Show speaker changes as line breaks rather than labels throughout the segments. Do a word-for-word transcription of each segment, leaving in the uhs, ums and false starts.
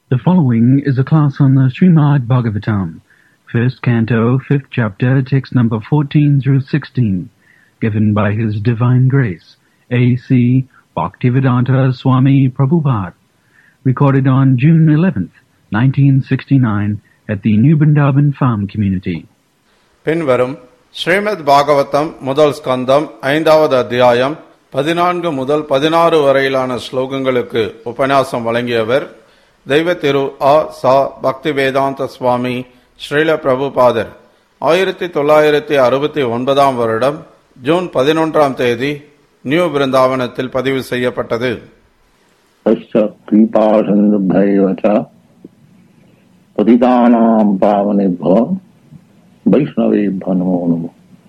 The following is a class on the Srimad Bhagavatam, first canto, fifth chapter, text number fourteen through sixteen, given by His Divine Grace, A C Bhaktivedanta Swami Prabhupada, recorded on June eleventh, nineteen sixty-nine, at the New Vrindavan Farm Community.
பின்வரும் ஸ்ரீமத் பாகவதம் முதல் ஸ்கந்தம் ஐந்தாவது அத்தியாயம் பதினான்கு முதல் பதினாறு வரையிலான ஸ்லோகங்களுக்கு உபன்யாசம் வழங்கியவர் தெய்வ திரு ஆ சா பக்திவேதாந்த சுவாமி ஸ்ரீல பிரபுபாதர். ஆயிரத்தி தொள்ளாயிரத்தி அறுபத்தி ஒன்பதாம் வருடம் ஜூன் பதினொன்றாம் தேதி நியூ பிருந்தாவனத்தில் பதிவு செய்யப்பட்டது.
வைஷ்ணவேभ्यो नमो नमः.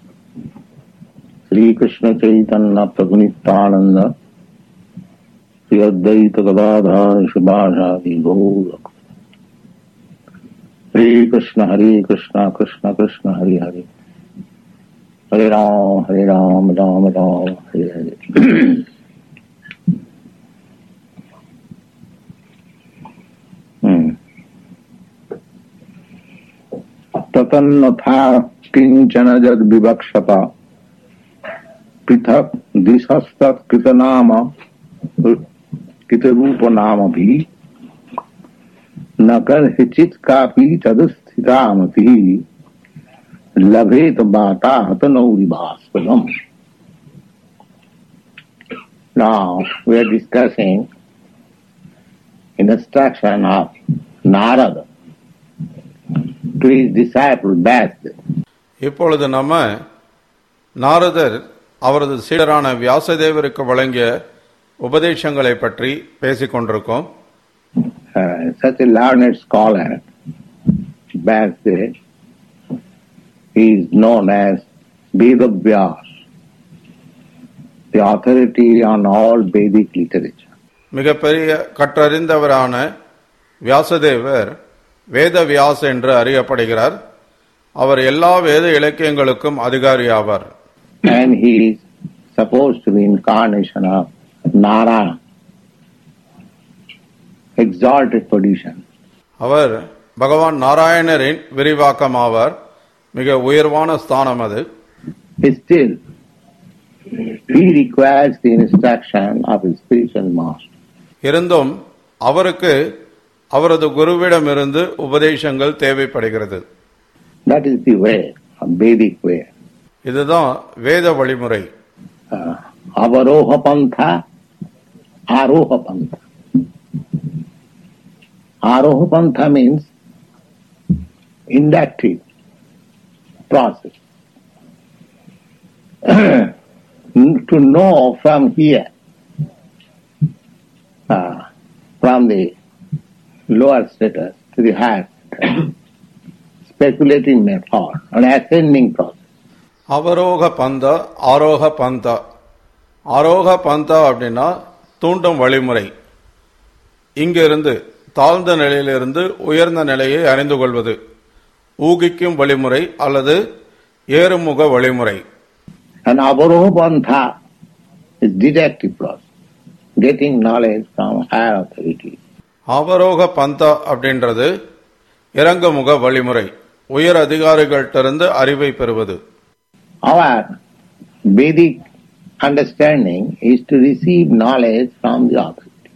श्री कृष्ण चैतन्य प्रभु नित्यानंद श्री अद्वैत गदाधर शिवासादि गौर. हरे कृष्ण हरे कृष्ण कृष्ण कृष्ण हरे हरे, हरे राम हरे राम राम राम हरे हरे. ततन्नथा किंचन जद विवक्षता पृथक दिशस्तत्कृत नाम कृत रूप नाम भी न कर हिचित कापी तदस्थितामति लभेत बाता हत नौरिभास्पदम. Now we are discussing instruction of Narada to his disciple Vyasa.
இப்பொழுது நம்ம நாரதர் அவரது சீடரான வியாசதேவருக்கு வழங்கிய உபதேசங்களை பற்றி பேசிக் கொண்டிருக்கோம்.
Uh, such a learned scholar, Vyasa, is known as Vedavyas, the authority on all Vedic literature.
மிகப்பெரிய கற்றறிந்தவரான வியாசதேவர் வேத வியாச என்று அறியப்படுகிறார். அவர் எல்லா வேத இலக்கியங்களுக்கும் அதிகாரியாவார்.
And he is supposed to be incarnation of Narayana, exalted position.
அவர் பகவான் நாராயணரின் விரிவாக்கம் ஆவார். மிக உயர்வான ஸ்தானம் அது.
Still, he requires the instruction of his spiritual master.
இருந்தும் அவருக்கு அவரது குருவிடமிருந்து உபதேசங்கள் தேவைப்படுகிறது.
That is the way, a Vedic way.
இதுதான் வேத வழிமுறை.
Uh, avaroha pantha, aroha pantha. Aroha pantha means inductive process. To know from here, uh, from the lower status to the higher status, speculating method, an ascending process.
அவரோக பந்த ஆரோக பந்த. ஆரோக பந்த அப்படின்னா தூண்டும் வழிமுறை. இங்கிருந்து தாழ்ந்த நிலையிலிருந்து உயர்ந்த நிலையை அறிந்து கொள்வது ஊகிக்கும் வழிமுறை அல்லது ஏறுமுக வழிமுறை.
And avaroha pantha is deductive process, getting knowledge from higher authority.
அவரோக பந்த அப்படின்றது இறங்குமுக வழிமுறை, உயர் அதிகாரிகளிடமிருந்து அறிவை பெறுவது.
Our Vedic understanding is to receive knowledge from the authority.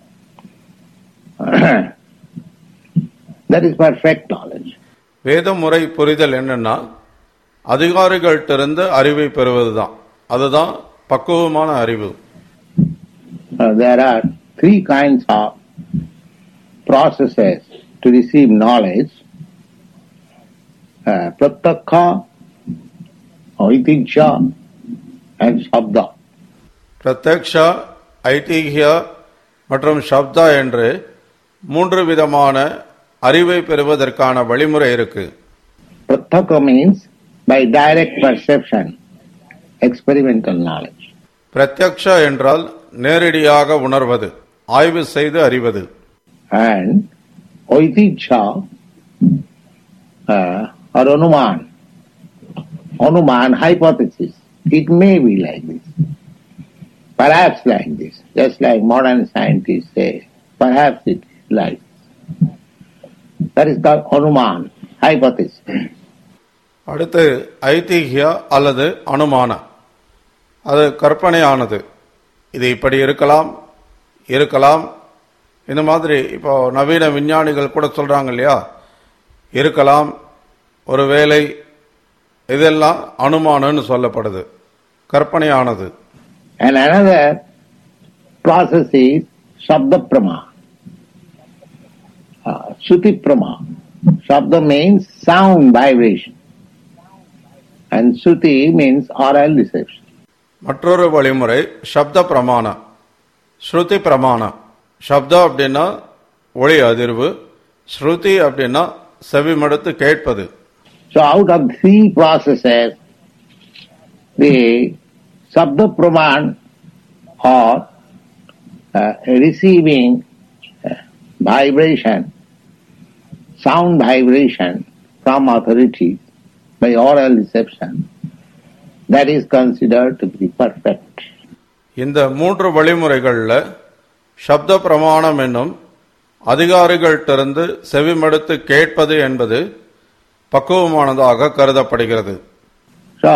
That is perfect knowledge.
வேத முறை புரிதல் என்னன்னா அதிகாரிகளிடமிருந்து அறிவை பெறுவதுதான். அதுதான் பக்குவமான அறிவு.
Uh, there are three kinds of processes to receive knowledge: uh, pratyakha, aitijya, and shabda.
பிரத்யக்ஷா, ஐதிஹ்யா மற்றும் சப்தா என்று மூன்று விதமான அறிவை பெறுவதற்கான வழிமுறை இருக்கு.
Pratyakha means by direct perception, experimental knowledge.
பிரத்யக்ஷா என்றால் நேரடியாக உணர்வது, ஆய்வு செய்து அறிவது.
And aitijya uh, or anuman, anuman hypothesis. It may be like this, perhaps like this, just like modern scientists say, perhaps it is like this. That is called Anuman, hypothesis.
அடுத்து ஐதிஹ்ய அல்லது அனுமான, அது கற்பனையானது. இது இப்படி இருக்கலாம் இருக்கலாம் இந்த மாதிரி இப்போ நவீன விஞ்ஞானிகள் கூட சொல்றாங்க இல்லையா, இருக்கலாம், ஒருவேளை, இதெல்லாம் அனுமானம்னு சொல்லப்படுது, கற்பனையானது.
And another process is Shabda Prama, uh, Shruti Prama. Shabda means sound vibration and Shruti means oral reception.
மற்றொரு வழிமுறை சப்த பிரமாண, ஸ்ருதி பிரமாண. சப்தா அப்படின்னா ஒளி அதிர்வு, ஸ்ருதி அப்படின்னா செவிமடுத்து கேட்பது.
So out of three processes, the Shabda Praman or uh, receiving uh, vibration, sound vibration from authority by oral reception, that is considered to be perfect.
இந்த மூன்று வழிமுறைகளில் சப்த பிரமாணம் என்னும் அதிகாரிகளிடமிருந்து செவிமடுத்து கேட்பது என்பது பக்குவமானதாக கருதப்படுகிறது.
So,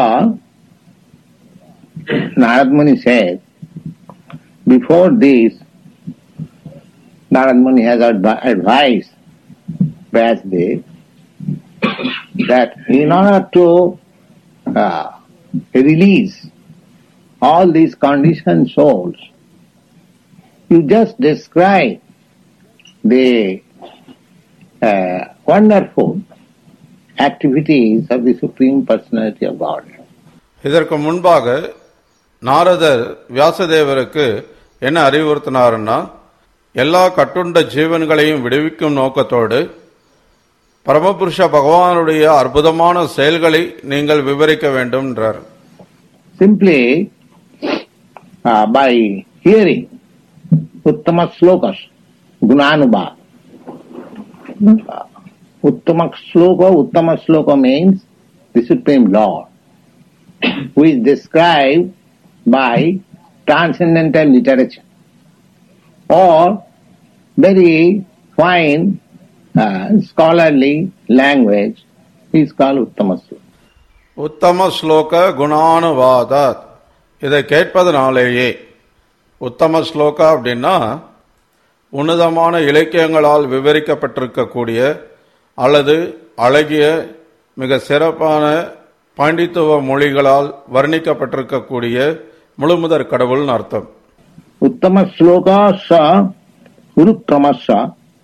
Narad Muni says, before this, Narad Muni has adv- advised Vyasadeva that in order to uh, release all these conditioned souls, you just describe the uh, wonderful activities of the Supreme Personality of Godhead.
இதற்கு முன்பாக நாரதர் வியாசதேவருக்கு என்ன அறிவுறுத்தினார்னா, எல்லா கட்டுண்ட ஜீவன்களையும் விடுவிக்கும் நோக்கத்தோடு பரமபுருஷ பகவானுடைய அற்புதமான செயல்களை நீங்கள் விவரிக்க வேண்டும் என்றார்.
Simply uh, by hearing Uttama Slokas, Gunanubha. Uh, Uttama Sloka, Uttama Sloka means the Supreme Lord, who is described by transcendental literature or very fine uh, scholarly language is called Uttama Sloka.
உத்தம ஸ்லோக குணானுவாதாத், இதை கேட்பதனாலேயே. உத்தம ஸ்லோகா அப்படின்னா உன்னதமான இலக்கியங்களால் விவரிக்கப்பட்டிருக்கக்கூடிய அல்லது அழகிய மிக சிறப்பான பாண்டித்துவ மொழிகளால் வர்ணிக்கப்பட்டிருக்கக்கூடிய முழுமுதற் கடவுள்னு அர்த்தம்.
Uttama Sloka sa Uruttamasa,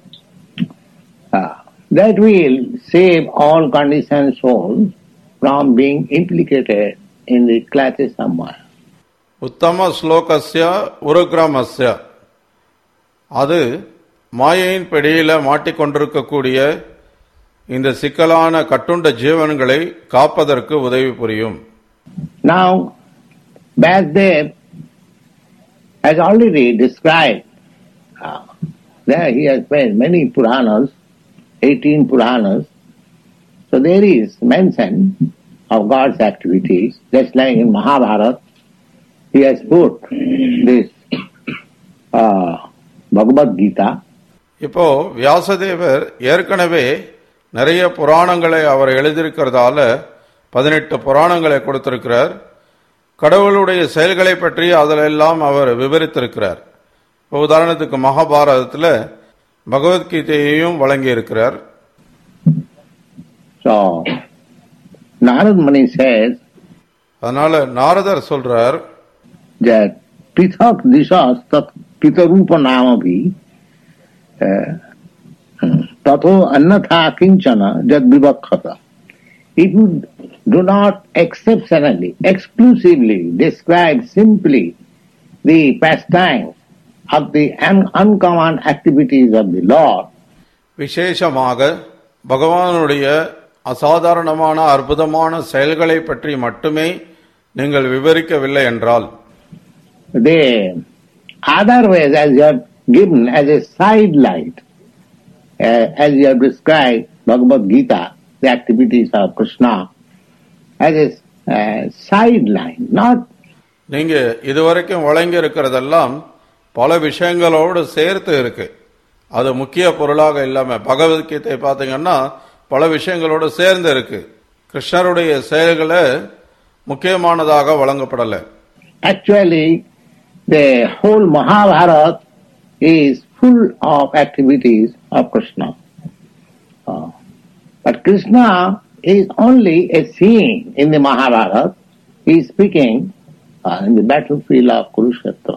that will save all conditioned souls from being implicated in the clutches of Maya.
உத்தம ஸ்லோகஸ்ய உருக்ரமஸ்ய, அது மாயையின் பிடியில மாட்டிக்கொண்டிருக்கக்கூடிய இந்த சிக்கலான கட்டுண்ட ஜீவன்களை காப்பதற்கு உதவி புரியும்.
Now, Vyasadeva has already described, uh, there he has made many Puranas, eighteen Puranas, so there is mention of God's activities, just like in Mahabharata, he has put this uh, Bhagavad Gita.
இப்போ வியாசதேவர் ஏற்கனவே நிறைய புராணங்களை அவர் எழுதியிருக்கிறதால பதினெட்டு புராணங்களை கொடுத்திருக்கிறார். கடவுளுடைய செயல்களை பற்றி அதிலெல்லாம் அவர் விவரித்திருக்கிறார். இப்போ உதாரணத்துக்கு மகாபாரதத்தில் பகவத்கீதையையும் வழங்கி இருக்கிறார்.
So, Narad Muni says
அதனால நாரதர் சொல்றார்,
that Prithak Dishas Tat Pitarupa Namavi Tato Annatha Kinchana Jad Vivakhata. If you do not exceptionally, exclusively describe simply the pastimes of the un- uncommon activities of the Lord,
விசேஷமாக பகவானுடைய அசாதாரணமான அற்புதமான செயல்களை பற்றி மட்டுமே நீங்கள் விவரிக்கவில்லை என்றால்,
the other ways as you have given as a side light, uh, as you have described Bhagavad Gita, the activities of Krishna, as a uh, sideline, not
நீங்க இதுவரைக்கும் வழங்கி இருக்கிறதெல்லாம் பல விஷயங்களோடு சேர்த்து இருக்கு. அது முக்கிய பொருளாக இல்லாம பகவத்கீதை பார்த்தீங்கன்னா பல விஷயங்களோடு சேர்ந்து இருக்கு. கிருஷ்ணருடைய செயல்களை முக்கியமானதாக வழங்கப்படல.
Actually, the whole Mahabharata is full of activities of Krishna. Uh, but Krishna is only a scene in the Mahabharata. He is speaking uh, in the battlefield of Kurukshetra.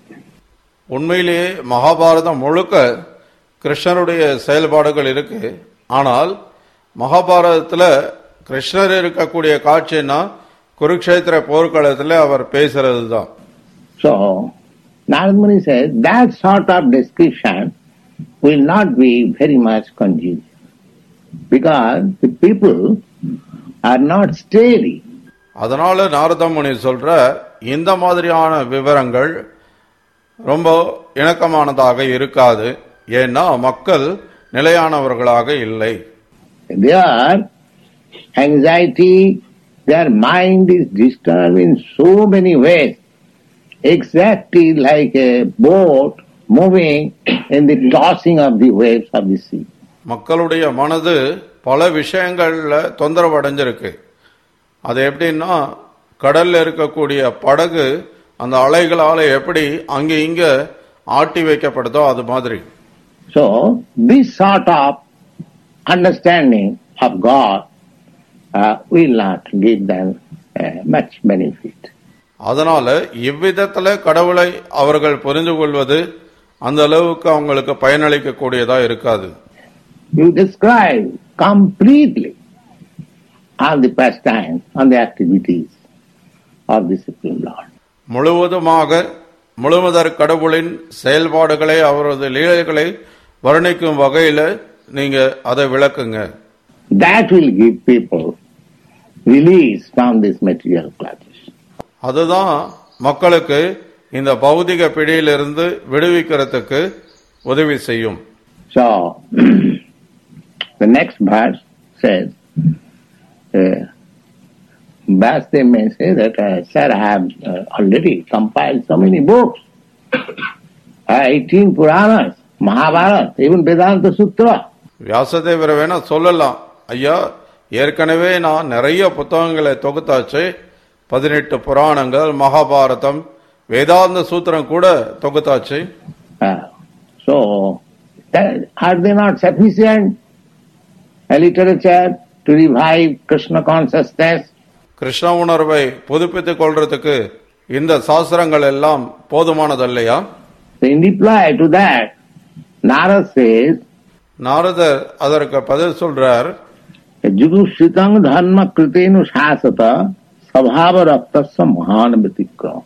உண்மையிலேயே மகாபாரதம் முழுக்க கிருஷ்ணருடைய செயல்பாடுகள் இருக்கு. ஆனால் மகாபாரதத்தில் கிருஷ்ணர் இருக்கக்கூடிய காட்சின்னா குருக்ஷேத்திர போர்க்களத்தில் அவர் பேசுறது தான்.
So, Narad Muni says that sort of description will not be very much congenial because the people are not steady.
அதனால நாரதமுனி சொல்ற இந்த மாதிரியான விவரங்கள் ரொம்ப இணக்கமானதாக இருக்காது. ஏன்னா மக்கள் நிலையானவர்களாக இல்லை.
Their anxiety, their mind is disturbed in so many ways, exactly like a boat moving in the tossing of the waves of the sea.
மக்களுடைய மனது பல விஷயங்கள்ல தொந்தரவு அடைஞ்சிருக்கு. அது எப்படின்னா கடல்ல இருக்கக்கூடிய படகு அந்த அலைகளால எப்படி அங்க இங்க ஆட்டி வைக்கப்படுதோ அது மாதிரி.
So this sort of understanding of God uh, will not give them uh, much benefit.
அதனால இவ்விதத்துல கடவுளை அவர்கள் புரிந்து கொள்வது அந்த அளவுக்கு அவங்களுக்கு பயனளிக்க கூடியதா இருக்காது.
You describe completely all the pastimes and the activities of the Supreme Lord.
முழுவதுமாக முழுமுதற் கடவுளின் செயல்பாடுகளை அவரது லீலைகளை வர்ணிக்கும் வகையில நீங்க அதை விளக்குங்க.
That will give people release from this material clutches.
அதுதான் மக்களுக்கு இந்த பௌதிக பிடியிலிருந்து விடுவிக்கிறதுக்கு உதவி செய்யும்.
So the next verse says, uh, Vasudev may say that, uh, sir, I have uh, already compiled so many books, uh, eighteen Puranas, Mahabharata, even Vedanta Sutra.
வியாசதேவரை வேணா சொல்லலாம், ஐயா ஏற்கனவே நான் நிறைய புத்தகங்களை தொகுத்தாச்சு, பதினெட்டு புராணங்கள், மகாபாரதம், வேதாந்த சூத்திரம் கூட தொகுத்தாச்சு.
So, are they not sufficient a literature to revive Krishna consciousness?
Krishna உணர்வை புதுப்பித்துக் கொள்றதுக்கு இந்த சாஸ்திரங்கள் எல்லாம் போதுமானதல்லையா?
In reply to that, Narad says,
நாரதர் அதற்கு பதில் சொல்றார்,
Jugushritang dharma kritenu shasata sabhava raktasya mahan vitikram.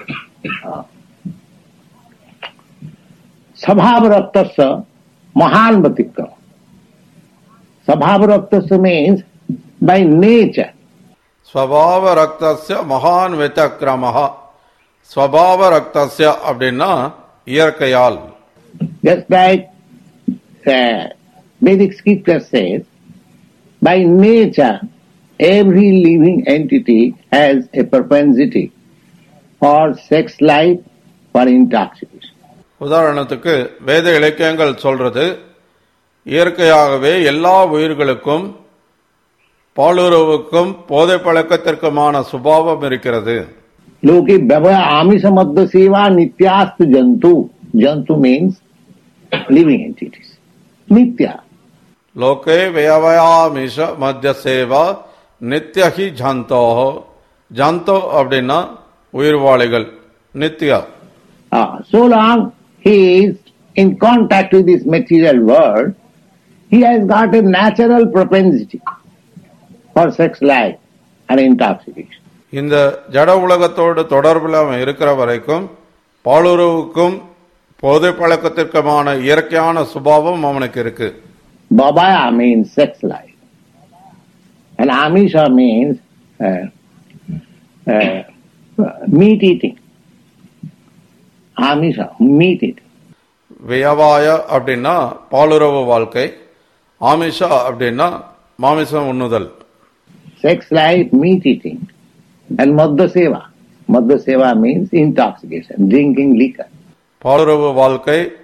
Sabhava raktasya mahan vitikram. Sabhava raktasya means by nature.
ஸ்வபாவ ரக்தஸ்ய மகான் விதக்ரமஹா. ஸ்வபாவ ரக்தஸ்ய அப்படின்னா இயற்கையால்.
Just like uh, Vedic scripture says, by nature every living entity has a propensity for sex life, for intoxication.
உதாரணத்துக்கு வேத இலக்கியங்கள் சொல்றது, இயற்கையாகவே எல்லா உயிர்களுக்கும் பாலுறவுக்கும் போதை பழக்கத்திற்குமான சுபாவம் இருக்கிறது.
Loki bhavaya amisa madhya seva nityastu jantu. Jantu means living entities. Nitya.
லோகே வயவயாமிஷ மத்திய சேவா நித்யஹி ஜந்தோ. ஜந்தோ அப்படின்னா உயிர்வாளிகள், Nithya.
Ah, so long he is in contact with this material world, he has got a natural propensity for sex life and intoxication.
இந்த ஜட உலகத்தோடு தொடர்பில் அவன் இருக்கிற வரைக்கும் பாலுறவுக்கும் போதை பழக்கத்திற்குமான இயற்கையான சுபாவம் அவனுக்கு இருக்கு.
Babaya means sex life, and Amisha means uh, uh, meat eating. Amisha, meat eating.
வியவாய அப்படின்னா பாலுறவு வாழ்க்கை, ஆமிஷா அப்படின்னா மாமிசம் உண்ணுதல்.
Sex life, meat eating, and Madhya Seva. Madhya Seva means intoxication, drinking liquor.
பாலுறவு வாழ்க்கை,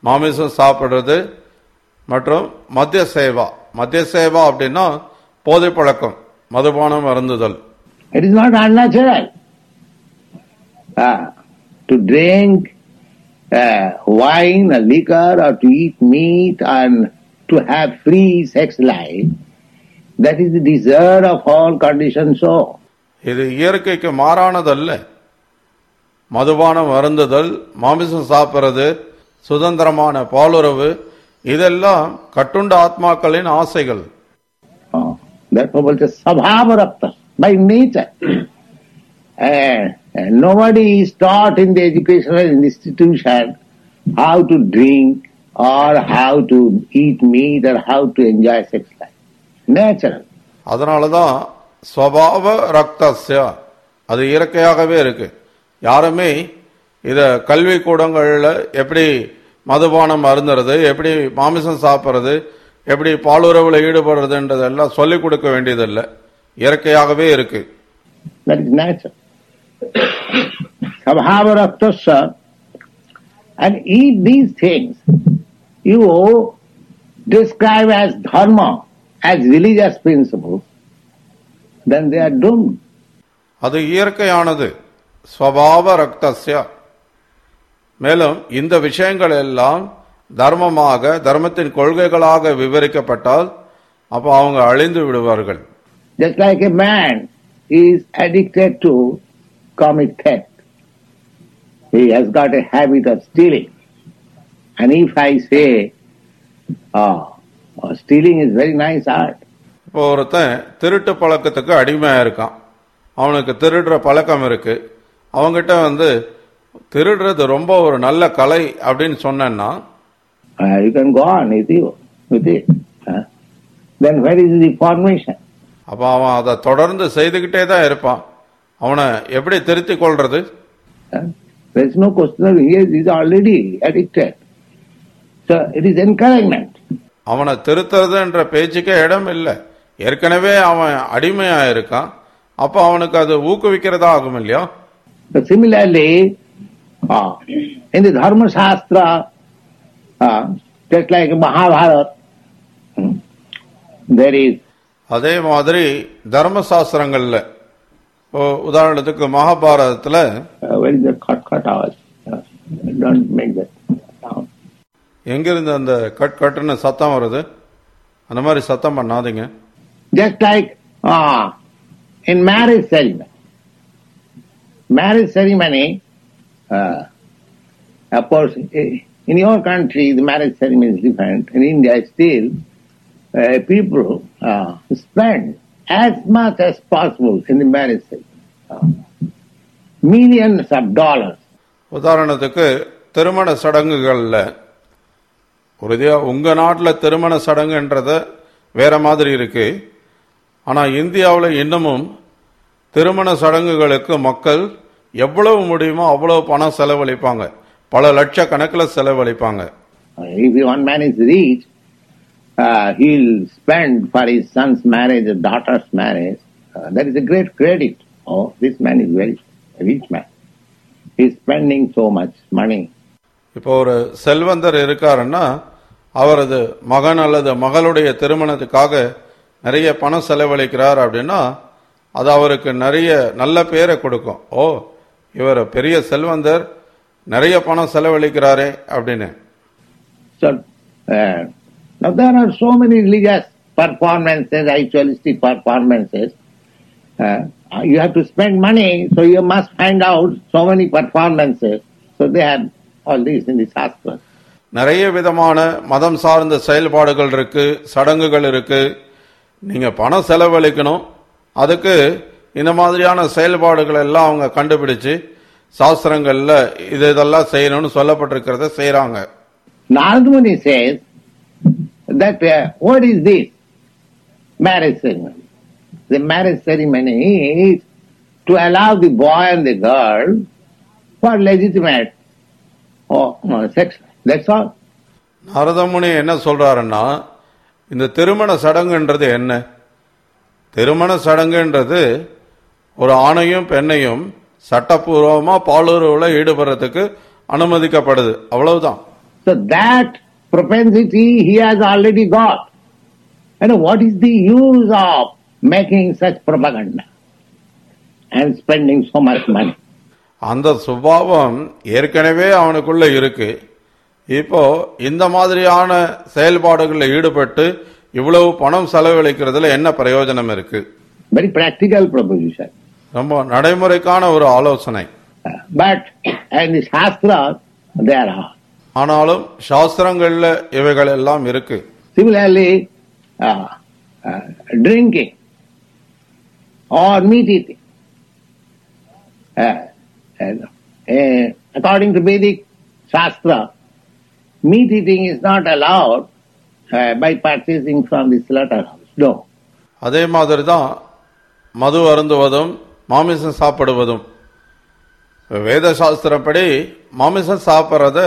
மாமிசம் சாப்பிடுறது மற்றும் மத்திய சேவா. மத்திய சேவா அப்படின்னா போதை பழக்கம், மதுபானம் அருந்துதல்.
It is not unnatural uh, to drink uh, wine or liquor or to eat meat and to have free sex life. That is the desire of all conditioned soul.
இது இயற்கைக்கு மாறானதல்ல. மதுபானம் அருந்துதல், மாமிசம் சாப்பிடுறது, சுதந்திரமான பாலுறவு, இதெல்லாம் கட்டுண்ட ஆத்மாக்களின் ஆசைகள்.
Oh, therefore, it is sabhava rakta, by nature. And, and nobody is taught in the educational institution how to drink or how to eat meat or how to enjoy sex life. Natural.
அதனாலதான் ஸ்வபாவ ரக்தஸ்ய, அது இயற்கையாகவே இருக்கு. யாருமே இத கல்வி கூடங்கள்ல எப்படி மதுபானம் அருந்துறது, எப்படி மாமிசம் சாப்பிடுறது, எப்படி பாலுறவுல ஈடுபடுறதுன்றதெல்லாம் சொல்லிக் கொடுக்க வேண்டியதில்லை, இயற்கையாகவே இருக்கு.
That is natural. Sabhava raktasya. And if these things you describe as dharma, as religious principles, then they are doomed.
அது இயற்கையானது, ஸ்வபாவ ரக்தஸ்ய. மேலும் இந்த விஷயங்கள் எல்லாம் தர்மமாக, தர்மத்தின் கொள்கைகளாக விவரிக்கப்பட்டால் அப்ப அவங்க அழிந்து விடுவார்கள்.
Just like a man is addicted to commit theft. He has got a habit of stealing. And if I say, oh, oh, stealing is very nice art.
இப்போ ஒருத்தன் திருட்டு பழக்கத்துக்கு அடிமையா இருக்கான், அவனுக்கு திருடுற பழக்கம் இருக்கு. அவங்கிட்ட வந்து திருடுறது ரொம்ப ஒரு நல்ல கலை அப்படின்னு சொன்னா,
Uh, you can go on with you, with it. Huh? Then where is the formation?
அப்ப அவன் அதை தொடர்ந்து செய்துகிட்டே தான் இருப்பான். அவனை எப்படி திருத்திக் கொள்றது?
Huh? There is no question. He is already addicted. So it is encouragement.
அவனை திருத்துறது என்ற பேச்சுக்கே இடம் இல்லை. ஏற்கனவே அவன் அடிமையா இருக்கான். அப்ப அவனுக்கு அது ஊக்குவிக்கிறதா ஆகும் இல்லையா?
So similarly, uh, in the Dharma Shastra, uh, just like Mahabharata, hmm, there is.
அதே மாதிரி தர்மசாஸ்திரங்கள்ல, உதாரணத்துக்கு மகாபாரதத்துல,
where is the cut cut hours? Uh, don't make that sound.
எங்கிருந்து அந்த கட் கட்டுன்னு சத்தம் வருது? அந்த மாதிரி சத்தம் பண்ணாதீங்க.
Just like uh, in marriage ceremony. Marriage ceremony, uh, of course, in your country the marriage ceremony is different. In India still, uh, people uh, spend as much as possible in the marriage ceremony. Uh, millions of dollars.
உதாரணத்துக்கு திருமண சடங்குகள்ல, உறுதியா உங்க நாட்டில் திருமண சடங்குன்றத வேற மாதிரி இருக்கு. ஆனா இந்தியாவில் இன்னமும் திருமண சடங்குகளுக்கு மக்கள் எவ்வளவு முடியுமோ அவ்வளவு பணம் செலவழிப்பாங்க, பல லட்ச கணக்கில் செலவழிப்பாங்க.
If one man is rich, uh, he'll spend for his son's marriage, or daughter's marriage. Uh, that is a great credit. Oh, this man is very rich man. He's spending so much money.
இப்போ ஒரு செல்வந்தர் இருக்காருன்னா அவரது மகன் அல்லது மகளுடைய திருமணத்துக்காக நிறைய பணம் செலவழிக்கிறார் அப்படின்னா அது அவருக்கு நிறைய நல்ல பேரை கொடுக்கும். ஓ, இவர் பெரிய செல்வந்தர், நிறைய பணம் செலவழிக்கிறாரே அப்படின்னு.
So, uh, now there are so many religious performances, ritualistic performances. Uh, you have to spend money, so you must find out so many performances. So they have all this in the Shastra.
நிறைய விதமான மதம் சார்ந்த செயல்பாடுகள் இருக்கு, சடங்குகள் இருக்கு. நீங்க பணம் செலவழிக்கணும், அதுக்கு இந்த மாதிரியான செயல்பாடுகள் எல்லாம் அவங்க கண்டுபிடிச்சு சாஸ்திரங்கள்ல இது இதெல்லாம் செய்யணும்னு சொல்லப்பட்டிருக்கிறத செய்யறாங்க.
Narada Muni says that uh, what is this marriage ceremony? The marriage ceremony is to allow the boy and the girl for legitimate oh, no, sex. That's all.
Naradamuni என்ன சொல்றாருன்னா, இந்த திருமண சடங்குன்றது என்ன? திருமண சடங்குன்றது ஒரு ஆணையும் பெண்ணையும் சட்டப்பூர்வமா பாலுறவுல ஈடுபடுறதுக்கு அனுமதிக்கப்படுது, அவ்வளவுதான்.
So that propensity he has already got. And what is the use of making such propaganda and spending so much money?
அந்த சுபாவம் ஏற்கனவே அவனுக்குள்ள இருக்கு. இப்போ இந்த மாதிரியான செயல்பாடுகளில் ஈடுபட்டு இவ்வளவு பணம் செலவழிக்கிறதுல என்ன பிரயோஜனம் இருக்கு?
Very practical proposition.
ரொம்ப நடைமுறைக்கான ஒரு ஆலோசனை.
But in the Shastras there are.
ஆனாலும் சாஸ்திரங்கள்ல இவைகள் எல்லாம் இருக்கு.
Similarly, uh, uh, drinking or meat eating. Uh, uh, uh, according to Vedic Shastra, meat eating is not allowed uh, by purchasing from the slaughterhouse. No.
அதே மாதிரி தான் மது அருந்துவதும் மாமிசம் சாப்பிடுவதும். வேத சாஸ்திரப்படி மாமிசம் சாப்பிட்றத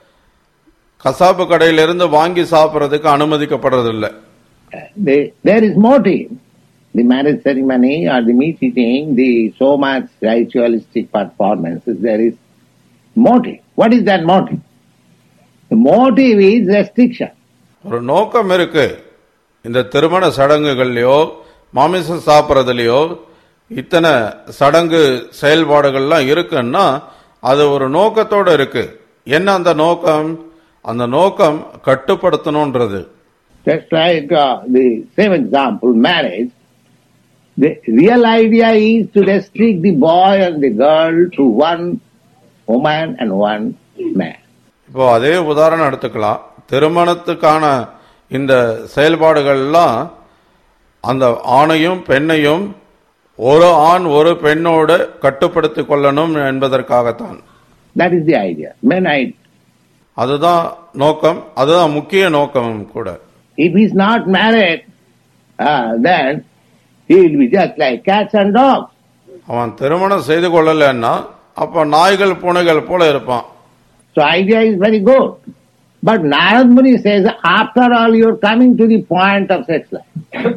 கசாப்பு கடையிலிருந்து வாங்கி சாப்பிட்றதுக்கு அனுமதிக்கப்படுறதில்லை.
There is motive. The marriage ceremony or the meat eating, the so much ritualistic performances, there is motive. What is that motive? The motive is restriction.
ஒரு நோக்கம் இருக்கு. இந்த திருமண சடங்குகள்லயோ மாமிசம் சாப்பிட்றதுலயோ இத்தனை சடங்கு செயல்பாடுகள்லாம் இருக்குன்னா அது ஒரு நோக்கத்தோட இருக்கு. என்ன அந்த நோக்கம்? அந்த நோக்கம் கட்டுப்படுத்தணும்ன்றது.
Just like uh, the same example, marriage. The real idea is to restrict the boy and the girl to one woman and one man.
இப்போ அதே உதாரணம் எடுத்துக்கலாம். திருமணத்துக்கான இந்த செயல்பாடுகள்லாம் அந்த ஆணையும் பெண்ணையும் ஒரு ஆண் ஒரு பெண்ணோடு கட்டுப்படுத்திக் கொள்ளணும் என்பதற்காகத்தான்.
That is the idea, main idea.
அதுதான் நோக்கம், அதுதான் முக்கிய நோக்கம் கூட.
If he is not married, uh, then he will be just like cats and dogs.
அவன் திருமணம் செய்து கொள்ளலன்னா அப்ப நாய்கள் பூனைகள் போல இருப்பான்.
So idea is very good. But Narad Muni says, after all, you are coming to the point of sex life.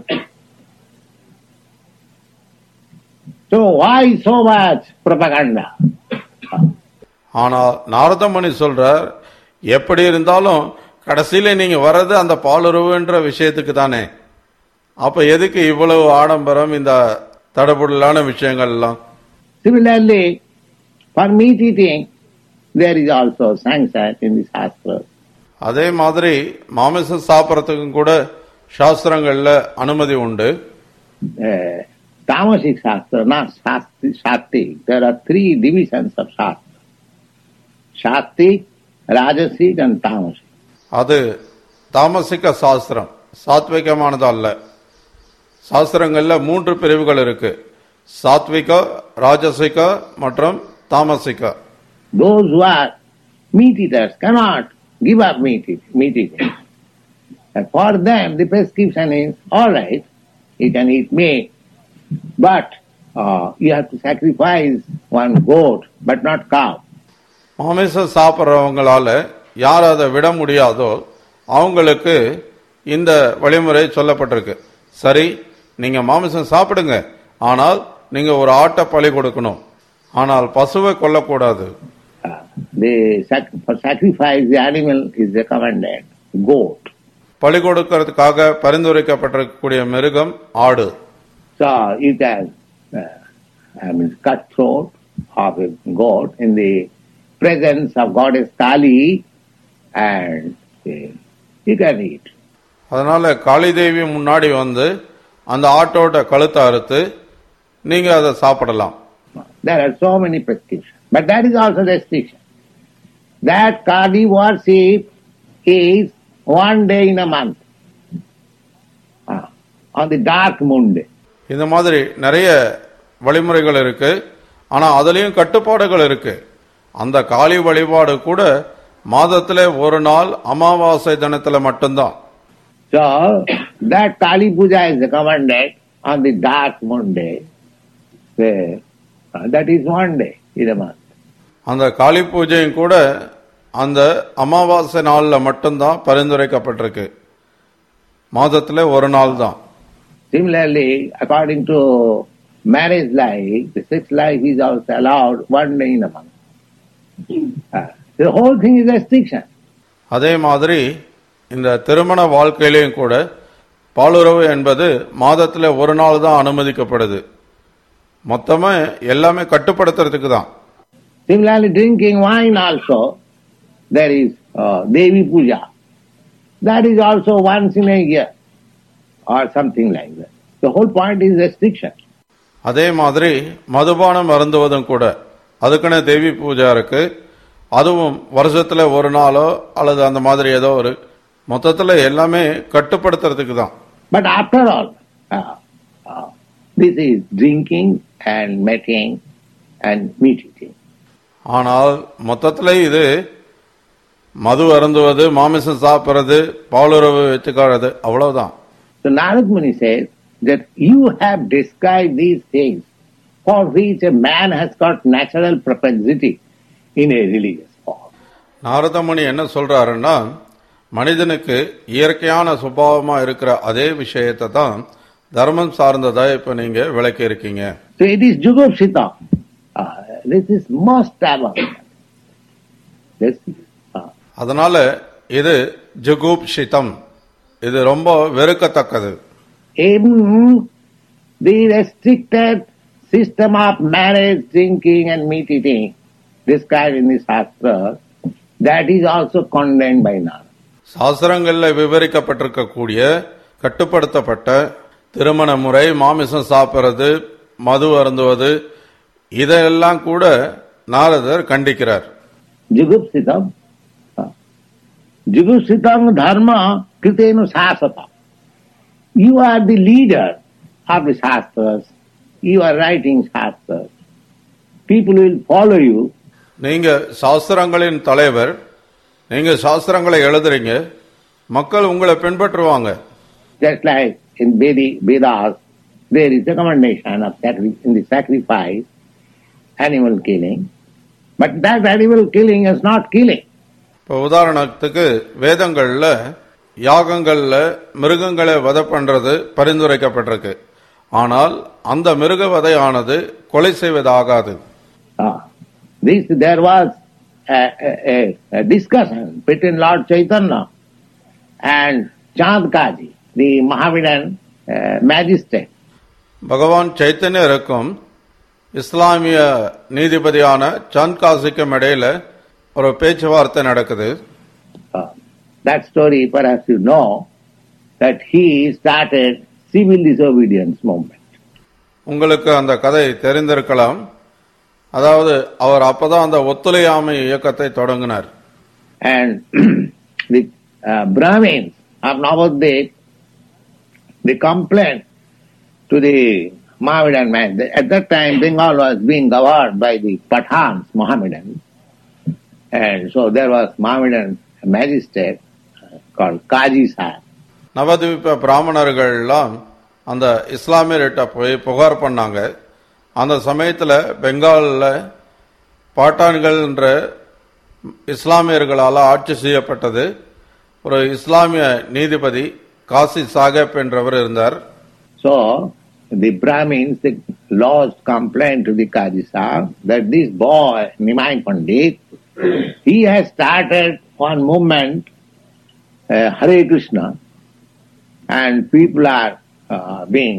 So why so much propaganda?
ஆனால் நாரதமுனி சொல்றார், எப்படி இருந்தாலும் கடைசியில நீங்க வர்றது அந்த பாலுறவுன்ற விஷயத்துக்கு தானே. அப்ப எதுக்கு இவ்வளவு ஆடம்பரம், இந்த தடபுடலான விஷயங்கள் எல்லாம்?
Similarly, for meat eating, there is also sanction in the Shastra.
அதே மாதிரி மாமிசம் சாப்பிட்றதுக்கும் கூட சாஸ்திரங்கள்ல அனுமதி உண்டு.
Uh, Tamasic Shastra, not Shastik. There are three divisions of Shastra. Shastik, Rajasic and Tamasic.
அது தாமசிக சாஸ்திரம், சாத்விகமானது அல்ல. சாஸ்திரங்கள்ல மூன்று பிரிவுகள் இருக்கு. சாத்விக, ராஜசிக மற்றும் தாமசிக.
Those who are meat eaters cannot give up meat eating. Meat eating. And for them, the prescription is all right. You can eat meat, but uh, you have to sacrifice one goat, but not cow.
மாமிசம் சாப்பிட்றவங்களால யார் அதை விட முடியாதோ அவங்களுக்கு இந்த வழிமுறை சொல்லப்பட்டிருக்கு. சரி, நீங்க மாமிசம் சாப்பிடுங்க, ஆனால் நீங்க ஒரு ஆட்டை பலி கொடுக்கணும், ஆனால் பசுவை கொல்லக்கூடாது.
Uh, the sac- for sacrifice, the animal is recommended goat.
பலி கொடுக்கிறதுக்காக பரிந்துரைக்கப்பட்டிருக்கக்கூடிய மிருகம் ஆடு.
So you can uh, I mean, cut throat of a goat in the presence of goddess Kali, and uh, you can eat.
அதனால காளி தேவி முன்னாடி வந்து அந்த ஆட்டோட கழுத்தை அறுத்து நீங்க அதை சாப்பிடலாம்.
There are so many prescriptions, but that is also restriction. That Kali worship is one day in a month, uh, on the dark moon day.
இந்த மாதிரி நிறைய வழிமுறைகள் இருக்கு. ஆனா அதுலயும் கட்டுப்பாடுகள் இருக்கு. அந்த காளி வழிபாடு கூட மாதத்துல ஒரு நாள் அமாவாசை தினத்துல மட்டும்தான்.
So that Kali Puja is recommended on the dark moon day. Where, uh, that is one day in a month.
அந்த காளி பூஜையும் கூட அந்த அமாவாசை நாள்ல மட்டும்தான் பரிந்துரைக்கப்பட்டிருக்கு. மாதத்துல ஒரு நாள் தான்.
Similarly, according to marriage life, the sex life is also allowed one day in a month. Uh, the whole thing is restriction.
அதே மாதிரி இந்த திருமண வாழ்க்கையிலையும் கூட பாலுறவு என்பது மாதத்துல ஒரு நாள் தான் அனுமதிக்கப்படுது. மொத்தமா எல்லாமே கட்டுப்படுத்துறதுக்கு தான்.
Similarly, drinking wine also, there is uh, Devi Puja. That is also once in a year or something like that. The whole point is restriction.
அதே மாதிரி மதுபானம் அருந்துவதும் கூட அதுக்குன்னு தேவி பூஜா இருக்கு. அதுவும் வருஷத்துல ஒரு நாளோ அல்லது அந்த மாதிரி ஏதோ ஒரு மொத்தத்துல எல்லாமே கட்டுப்படுத்துறதுக்கு தான்.
But after all, uh, uh, this is drinking and mating and meat eating.
ஆனால் மொத்தத்துல இது மது அருந்துவது, மாமிசம் சாப்பிடுறது, பாலுறவு வச்சுக்காது, அவ்வளவுதான்.
So Narad Muni says that you have described these things for which a man has got natural propensity in a religious form.
Naradamuni என்ன சொல்றாருன்னா, மனிதனுக்கு இயற்கையான சுபாவமா இருக்கிற அதே விஷயத்தை தான் தர்மம் சார்ந்ததா இப்ப நீங்க விளக்கி இருக்கீங்க.
So it is Jugupsita. Uh, this is most abundant. This, uh,
அதனால இது ஜுகுப்ஷிதம், இது ரொம்ப வெறுக்கத்தக்கது.
Even the restricted system of marriage, drinking and meat eating described in the Shastra, that is also condemned by Narada.
சாஸ்திரங்கள்ல விவரிக்கப்பட்டிருக்கக்கூடிய கட்டுப்படுத்தப்பட்ட திருமண முறை, மாமிசம் சாப்பிடுறது, மது அருந்துவது, இதெல்லாம் கூட நாரதர் கண்டிக்கிறார்.
Jugupsitam. Jugupsitam dharma kritenu sasata. You are the leader of the Shastras. You are writing Shastras. People will follow you.
நீங்க சாஸ்திரங்களின் தலைவர், நீங்க சாஸ்திரங்களை எழுதுறீங்க, மக்கள் உங்களை பின்பற்றுவாங்க.
Just like in Vedi, Vedas, there is recommendation of sacri- in the sacrifice, animal killing. But that animal killing is not killing.
இப்போ உதாரணத்துக்கு வேதங்கள்ல யாகங்கள்ல மிருகங்களை வதை பண்றது பரிந்துரைக்கப்பட்டிருக்கு. ஆனால் அந்த மிருக வதையானது கொலை செய்வதாகாது.
Ah, this there was a, a, a discussion between Lord Chaitanya and Chandkaji, the Mohammedan uh, magistrate.
பகவான் சைத்தன்யருக்கும் இஸ்லாமிய நீதிபதியான சந்த்காசிக்கும் இடையில ஒரு பேச்சுவார்த்தை நடக்குது.
Uh, that story perhaps you know, that he started civil disobedience movement.
உங்களுக்கு அந்த கதை தெரிந்திருக்கலாம். அதாவது அவர் அப்பதான் அந்த ஒத்துழையாமை இயக்கத்தை தொடங்கினார்.
And the uh, Brahmins of Navadvip, they complained to the Mohammedan man. At that time, Bengal was being governed by the Pathans, Mohammedans. And so there was Mohammedan magistrate uh, called Qazi Sahib.
Navadvipa பிராமணர்கள்லாம் அந்த இஸ்லாமியர்கிட்ட போய் புகார் பண்ணாங்க. அந்த சமயத்தில் பெங்காலில் பாட்டான்கள் என்ற இஸ்லாமியர்களால் ஆட்சி செய்யப்பட்டது. ஒரு இஸ்லாமிய நீதிபதி காசி சாஹிப் என்றவர் இருந்தார்.
So the Brahmins, they lodged complaint to the Qazi Sahib that this boy, Nimai Pandit, he has started one movement, uh, Hare Krishna, and people are uh, being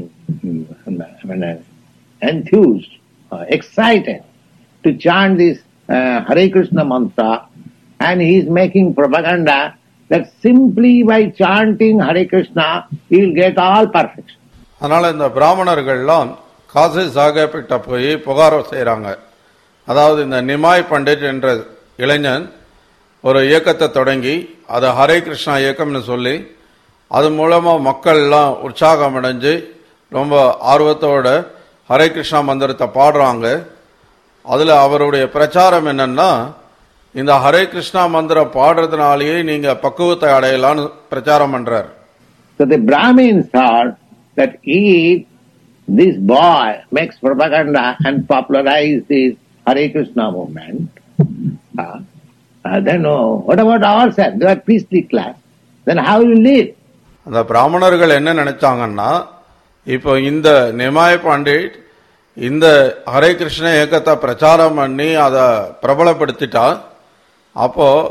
I mean, uh, enthused, uh, excited to chant this uh, Hare Krishna mantra, and he is making propaganda that simply by chanting Hare Krishna, he will get all perfection.
அதனால இந்த பிராமணர்கள்லாம் காசி சாஹிப்கிட்ட போய் புகார் செய்யறாங்க. அதாவது இந்த நிமாய் பண்டிட் என்ற இளைஞன் ஒரு இயக்கத்தை தொடங்கி அது ஹரே கிருஷ்ணா இயக்கம்னு சொல்லி அது மூலமா மக்கள் எல்லாம் உற்சாகம் அடைஞ்சு ரொம்ப ஆர்வத்தோட ஹரே கிருஷ்ணா மந்திரத்தை பாடுறாங்க. அதுல அவருடைய பிரச்சாரம் என்னன்னா, இந்த ஹரே கிருஷ்ணா மந்திரம் பாடுறதுனாலேயே நீங்க பக்குவத்தை அடையலான்னு பிரச்சாரம் பண்றார்.
So the Brahmins thought that if this boy makes propaganda and popularize this Hare Krishna movement, uh, uh, then oh, what about ourselves? They are priestly class. Then how will you live?
அந்த பிராமணர்கள் என்ன நினைச்சாங்கன்னா, இப்போ இந்த நிமாய் பண்டிட் இந்த ஹரே கிருஷ்ண இயக்கத்தை பிரச்சாரம் பண்ணி அதை பிரபலப்படுத்திட்டா, அப்போ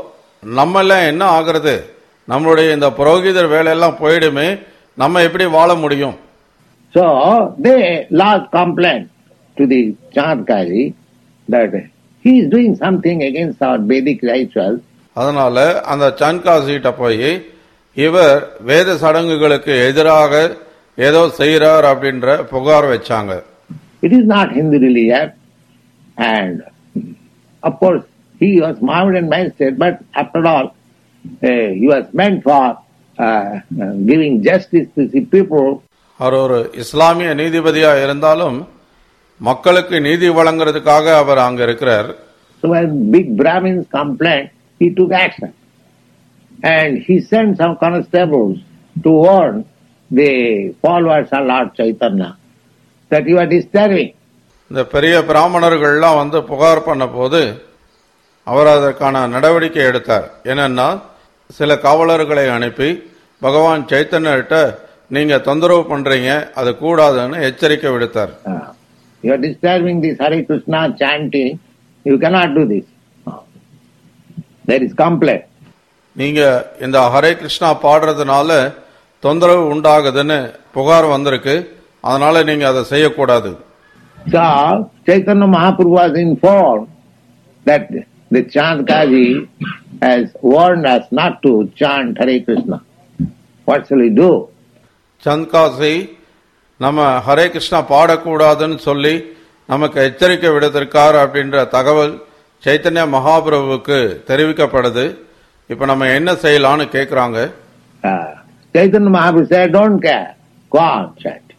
நம்மள என்ன ஆகிறது, நம்மளுடைய இந்த புரோகிதர் வேலையெல்லாம் போயிடுமே, நம்ம எப்படி வாழ முடியும்?
So they lodged complaint to the Chandkaji that he is doing something against our Vedic rituals.
அதனால அந்த சன்காசிட்ட போய் இவர் வேத சடங்குகளுக்கு எதிராக ஏதோ செய்யறார் அப்படின்ற புகார் வச்சாங்க.
It is not Hindu religion, and of course he was Mohammedan magistrate, but after all uh, he was meant for uh, uh, giving justice to the people.
அவர் ஒரு இஸ்லாமிய நீதிபதியா இருந்தாலும் மக்களுக்கு நீதி வழங்குறதுக்காக அவர் அங்க இருக்கிறார்.
So when big Brahmins complained, he took action, and he sent some constables to warn the followers of Lord Chaitanya that you are disturbing.
இந்த பெரிய பிராமணர்கள்லாம் வந்து புகார் பண்ண போது அவர் அதற்கான நடவடிக்கை எடுத்தார். என்னன்னா, சில காவலர்களை அனுப்பி பகவான் சைத்தன்யர்கிட்ட நீங்க தொந்தரவு பண்றீங்க, அது கூடாதுன்னு எச்சரிக்கை விடுத்தார்.
Uh, you are disturbing this Hare Krishna chanting, you cannot do this. Uh, there is complaint.
நீங்க இந்த ஹரே கிருஷ்ணா பாடுறதுனால தொந்தரவு உண்டாகுதுன்னு புகார் வந்திருக்கு, அதனால நீங்க அதை செய்யக்கூடாது.
So Chaitanya Mahaprabhu was informed that the Chandkaji has warned us not to chant Hare Krishna. What shall we do?
சந்த்காசி நம்ம ஹரே கிருஷ்ணா பாடக்கூடாதுன்னு சொல்லி நமக்கு எச்சரிக்கை விடுத்திருக்கார் அப்படின்ற தகவல் சைத்தன்ய மகாபிரபுவுக்கு தெரிவிக்கப்படுது. இப்ப நம்ம என்ன செய்யலாம்னு கேக்குறாங்க.
Uh, Chaitanya Mahaprabhu said, don't care, go on chanting.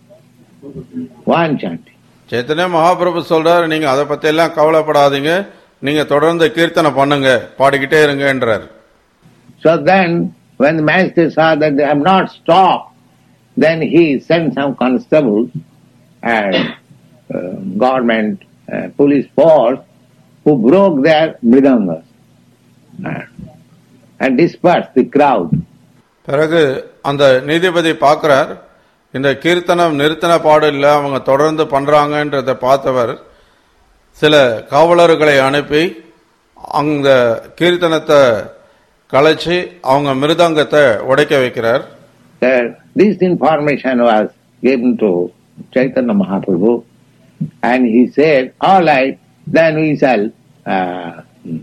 One chanting.
Chaitanya Mahaprabhu சொல்றாரு, நீங்க அதை பத்தி எல்லாம் கவலைப்படாதீங்க, நீங்க தொடர்ந்து கீர்த்தனை பண்ணுங்க, பாடிக்கிட்டே இருங்க என்றார்.
So then when the master saw that they have not stopped, then he sent some constables and uh, government uh, police force who broke their mridangas uh, and dispersed the crowd.
பிறகு அந்த நீதிபதி பார்க்கிறார், இந்த கீர்த்தனம் நிறுத்தின பாடு இல்ல, அவங்க தொடர்ந்து பண்றாங்கன்றதை பார்த்தவர் சில காவலர்களை அனுப்பி அந்த கீர்த்தனத்தை கலைச்சு அவங்க மிருதங்கத்தை உடைக்க வைக்கிறார்.
This information was given to Chaitanya Mahaprabhu, and he said, all right, then we shall uh,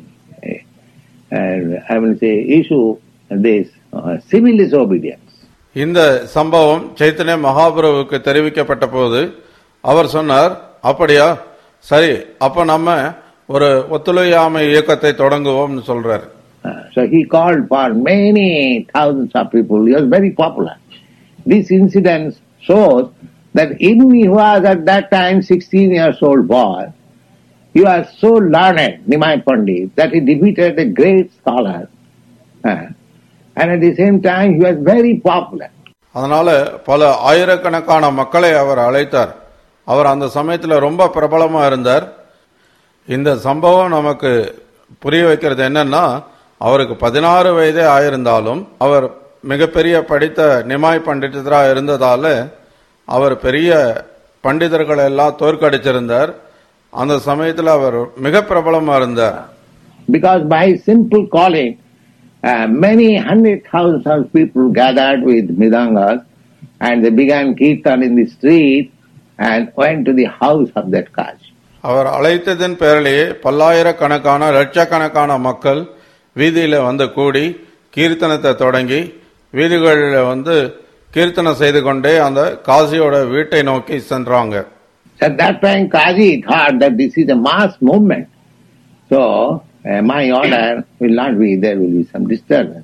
uh, I will say issue this uh, civil disobedience.
இந்த சம்பவம் சைத்தன்ய மகாபிரபுவுக்கு தெரிவிக்கப்பட்ட போது அவர் சொன்னார், அப்படியா, சரி, அப்ப நம்ம ஒரு ஒத்துழையாமை இயக்கத்தை தொடங்குவோம்னு சொல்றார்.
Uh, so he called for many thousands of people. He was very popular. This incident shows that even he was at that time sixteen years old boy, he was so learned, Nimai Pandit, that he defeated a great scholar. Uh, and at the same time he was very popular.
அதனால பல ஆயிரக்கணக்கான மக்களை அவர் அழைத்தார். அவர் அந்த சமயத்தில் ரொம்ப பிரபலமா இருந்தார். இந்த சம்பவம் நமக்கு புரிய வைக்கிறது என்னன்னா, அவருக்கு பதினாறு வயதே ஆயிருந்தாலும் அவர் மிகப்பெரிய படித்த நிமாய் பண்டிதரா இருந்ததால அவர் பெரிய பண்டிதர்களை எல்லாம் தோற்கடிச்சிருந்தார். அந்த சமயத்தில் அவர் மிக பிரபலமா இருந்தார்.
Because by simple calling, uh, many hundred thousands of people gathered with midangas and they began kirtan in the street and went to the house of that Kaji.
அவர் அழைத்ததன் பேரிலேயே பல்லாயிரக்கணக்கான லட்சக்கணக்கான மக்கள் வீதியில வந்து கூடி கீர்த்தனத்தை தொடங்கி வீதிகளில் வந்து கீர்த்தனை செய்து கொண்டே அந்த காசியோட வீட்டை நோக்கி சென்றாங்க.
At that time Kaji thought that this is a mass movement, so uh, my order will not be, there will be some disturbance.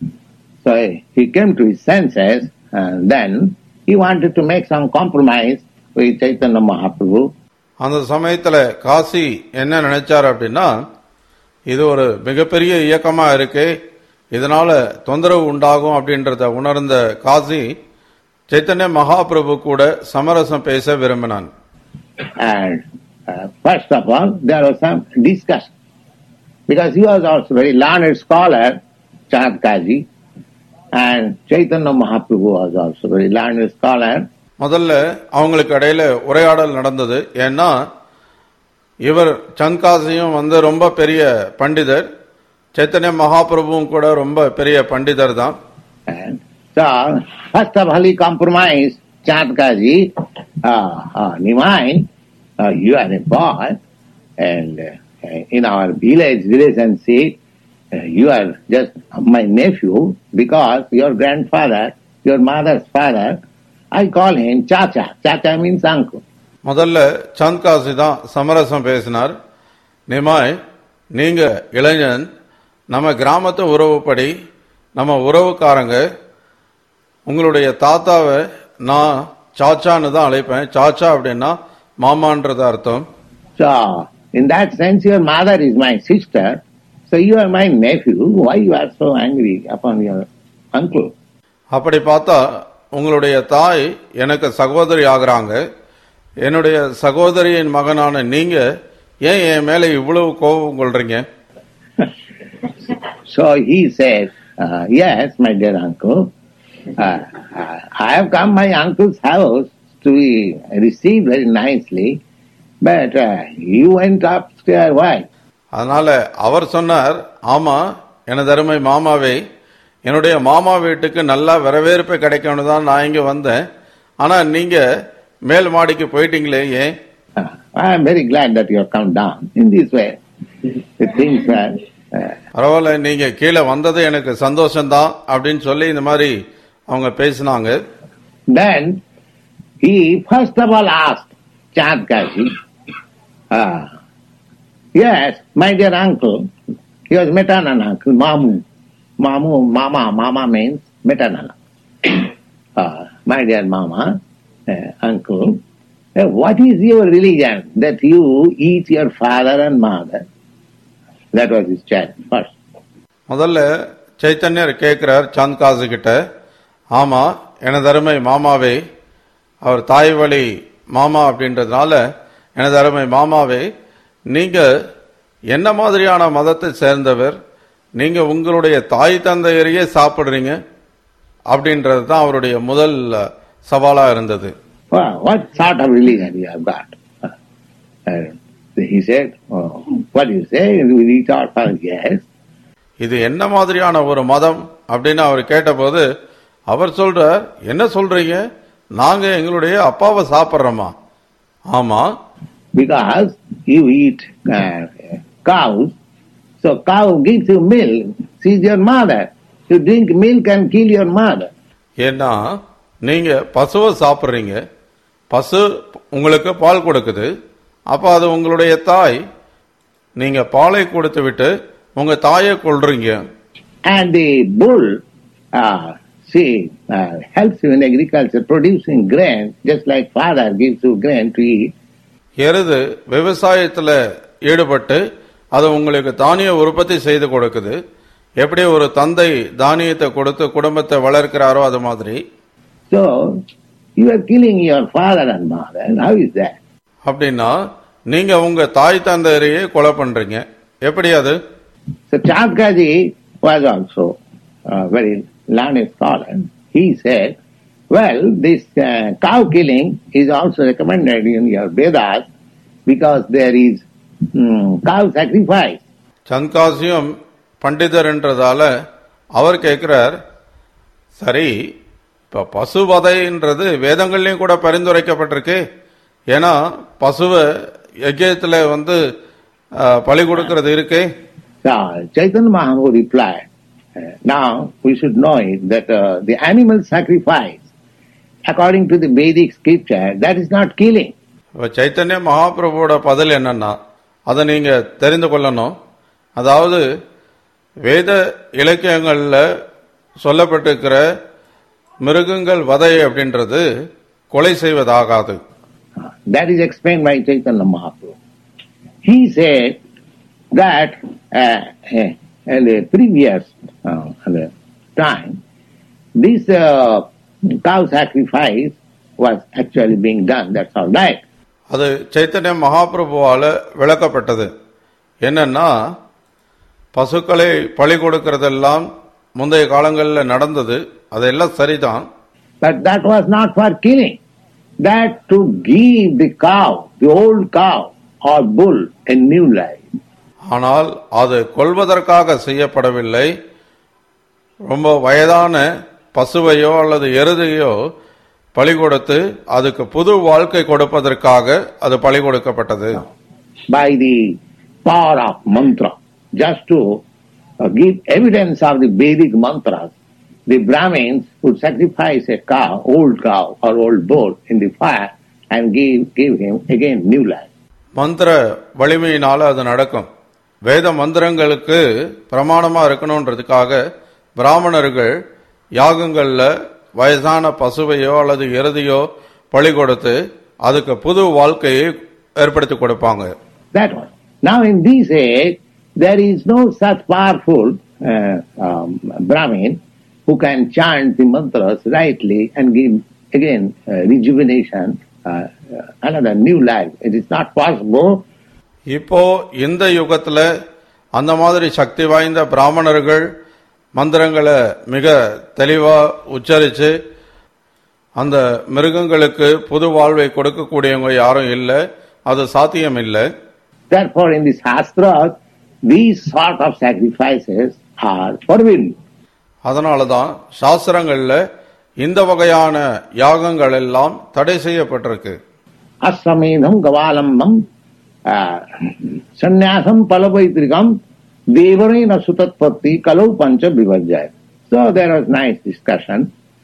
So he came to his senses and then he wanted to make some compromise with Chaitanya Mahaprabhu.
அந்த சமயத்துல காசி என்ன நினைச்சார் அப்படின்னா, இது ஒரு மிகப்பெரிய இயக்கமா இருக்கு, இதனால தொந்தரவு உண்டாகும் அப்படின்றத உணர்ந்த காசி சைத்தன்ய மகாபிரபு கூட சமரசம் பேச விரும்பினான்.
And uh, first of all there was some discussion because he was also very learned scholar, Chandkaji, and Chaitanya Mahaprabhu was also very learned scholar.
முதல்ல அவங்களுக்கு இடையில உரையாடல் நடந்தது. ஏன்னா இவர் சந்த்காசியும் வந்து ரொம்ப பெரிய பண்டிதர், சைத்தன்ய மகாபிரபுவும் கூட ரொம்ப பெரிய பண்டிதர் தான்.
So, first of all, he compromised Chandkaji, uh, uh, Nimai, uh, you are a boy, and uh, in our village relationship, uh, you are just my nephew, because your grandfather, your mother's father, I call him Chacha. Chacha means uncle.
முதல்ல சந்த்காசி தான் சமரசம் பேசினார். நிமாய், நீங்க இளைஞன், நம்ம கிராமத்து உறவுப்படி நம்ம உறவுக்காரங்க, உங்களுடைய தாத்தாவை நான் சாச்சான்னு தான் அழைப்பேன். சாச்சா அப்படின்னா மாமான்றது அர்த்தம்.
So, in that sense, your mother is my sister, so you are my nephew. Why you are so angry upon your uncle?
அப்படி பார்த்தா உங்களுடைய தாய் எனக்கு சகோதரி ஆகிறாங்க. என்னுடைய சகோதரியின் மகனான நீங்க ஏன் என் மேல இவ்வளவு கோபம் கொள்றீங்க?
So he said, uh, yes, my dear uncle, uh, I have come my uncle's house to be received very nicely, but uh, you went upstairs, why?
அதனால அவர் சொன்னார், ஆமா எனது அருமை மாமாவே, என்னுடைய மாமா வீட்டுக்கு நல்லா வரவேற்பு கிடைக்கணும் தான் நான் இங்க வந்தேன். ஆனா நீங்க மேல் மாடிக்கு போயிட்டீங்களே ஏன்?
I am very glad that you have come down in this way. The things are
பரவாயில்ல, நீங்க கீழே வந்தது எனக்கு சந்தோஷம்தான் அப்படின்னு சொல்லி இந்த மாதிரி அவங்க பேசினாங்க.
Then he first of all asked Chandkaji, uh, yes, my dear uncle, he was maternal uncle, Mamu. Mamu, Mama, Mama means maternal. uh, my dear Mama, uh, uncle, uh, what is your religion that you eat your father and mother? That was his challenge first.
முதல்ல சைத்தன்யர் கேட்கிறார் சந்த்காசி கிட்ட, ஆமா எனது அருமை மாமாவே, அவர் தாய் வழி மாமா அப்படின்றதுனால எனது அருமை மாமாவே, நீங்க என்ன மாதிரியான மதத்தை சேர்ந்தவர்? நீங்க உங்களுடைய தாய் தந்தையரையே சாப்பிடுறீங்க அப்படின்றது தான் அவருடைய முதல் சவாலா இருந்தது.
Well, what sort of religion you have got? Uh, he said, oh, what do you say? We eat our father, yes.
இது என்ன மாதிரியான ஒரு மதம் அப்படின்னு அவர் கேட்டபோது அவர் சொல்றார், என்ன சொல்றீங்க, நாங்க எங்களுடைய அப்பாவை சாப்பிடுறோமா? ஆமா,
because you eat uh, cows, so cow gives you milk, she is your mother. You drink milk and kill your mother.
ஏன்னா நீங்க பசுவை சாப்பிடுறீங்க, பசு உங்களுக்கு பால் கொடுக்குது, அப்ப அது உங்களுடைய தாய், நீங்க பாலை கொடுத்து விட்டு உங்க தாயை கொல்றீங்க.
And the bull, uh, she uh, helps you in agriculture, producing grain, just like father gives you grain to eat.
எருது விவசாயத்துல ஈடுபட்டு அது உங்களுக்கு தானிய உற்பத்தி செய்து கொடுக்குது. எப்படி ஒரு தந்தை தானியத்தை கொடுத்து குடும்பத்தை வளர்க்கிறாரோ அது மாதிரி.
So you are killing your father and mother. How is that?
அப்படின்னா நீங்க உங்க தாய் தந்தையரையே கொலை பண்றீங்க, எப்படி அது?
So Chandkaji was also a very learned scholar. He said, well, this uh, cow killing is also recommended in your Vedas because there is um, cow sacrifice.
சந்த்காசியும் பண்டிதர் என்றதால அவர் கேட்கிறார், சரி இப்ப பசுவதைன்றது வேதங்கள்லயும் கூட பரிந்துரைக்கப்பட்டிருக்கு, ஏன்னா பசுவை யஜ்யத்துல வந்து பலி கொடுக்கிறது இருக்கு.
So Chaitanya Mahaprabhu replied, uh, now we should know it that uh, the animal sacrifice according to the Vedic scripture, that is not killing.
Chaitanya மகாபிரபுவோட பதில் என்னன்னா, அதை நீங்க தெரிந்து கொள்ளணும். அதாவது வேத இலக்கியங்கள்ல சொல்லப்பட்டிருக்கிற மிருகங்கள் வதை அப்படின்றது கொலை செய்வதாகாது.
That is explained by Chaitanya Mahaprabhu. He said that uh, in the previous uh, time, this uh, cow sacrifice was actually being done. That's all right.
அது சைத்தன்ய மகாபிரபுவால விளக்கப்பட்டது. என்னன்னா, பசுக்களை பலி கொடுக்கிறதெல்லாம் முந்தைய காலங்களில் நடந்தது, அதெல்லாம் சரிதான்.
But that was not for killing. That to give the cow, the old cow or bull, a new life.
ஆனால் அது கொல்வதற்காக செய்யப்படவில்லை. ரொம்ப வயதான பசுவையோ அல்லது எருதையோ பலி கொடுத்து அதுக்கு புது வாழ்க்கை கொடுப்பதற்காக அது பலி கொடுக்கப்பட்டது.
By the power of mantra, just to uh, give evidence of the Vedic mantras, the Brahmins would sacrifice a cow, old cow or old bull in the fire and give, give him again new life.
மந்திர வலிமையினால அது நடக்கும். வேத மந்திரங்களுக்கு பிரமாணமா இருக்கணும்ன்றதுக்காக பிராமணர்கள் யாகங்கள்ல வயசான பசுவையோ அல்லது எருதையோ பலி கொடுத்து அதுக்கு புது வாழ்க்கையை ஏற்படுத்தி கொடுப்பாங்க.
That one. Now in this age, there is no such powerful uh, um, Brahmin who can chant the mantras rightly and give again uh, rejuvenation, uh, another new life. It is not possible.
இப்போ இந்த யுகத்துல அந்த மாதிரி சக்தி வாய்ந்த பிராமணர்கள் மந்திரங்களை மிக தெளிவா உச்சரிச்சு அந்த மிருகங்களுக்கு புது வாழ்வை கொடுக்கக்கூடியவங்க யாரும் இல்லை. அது சாத்தியம் இல்லை.
Therefore, in the Shastras, these sort of sacrifices are forbidden.
அதனாலதான் சாஸ்திரங்கள்ல இந்த வகையான யாகங்கள் எல்லாம் தடை செய்யப்பட்டிருக்கு.
Assamedham gavalambam sannyasam palapaitrikam devarena sutatpatti kalau pancha vivajjaya. So there was nice discussion,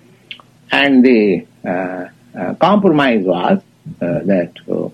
and the uh, uh, compromise was uh, that uh,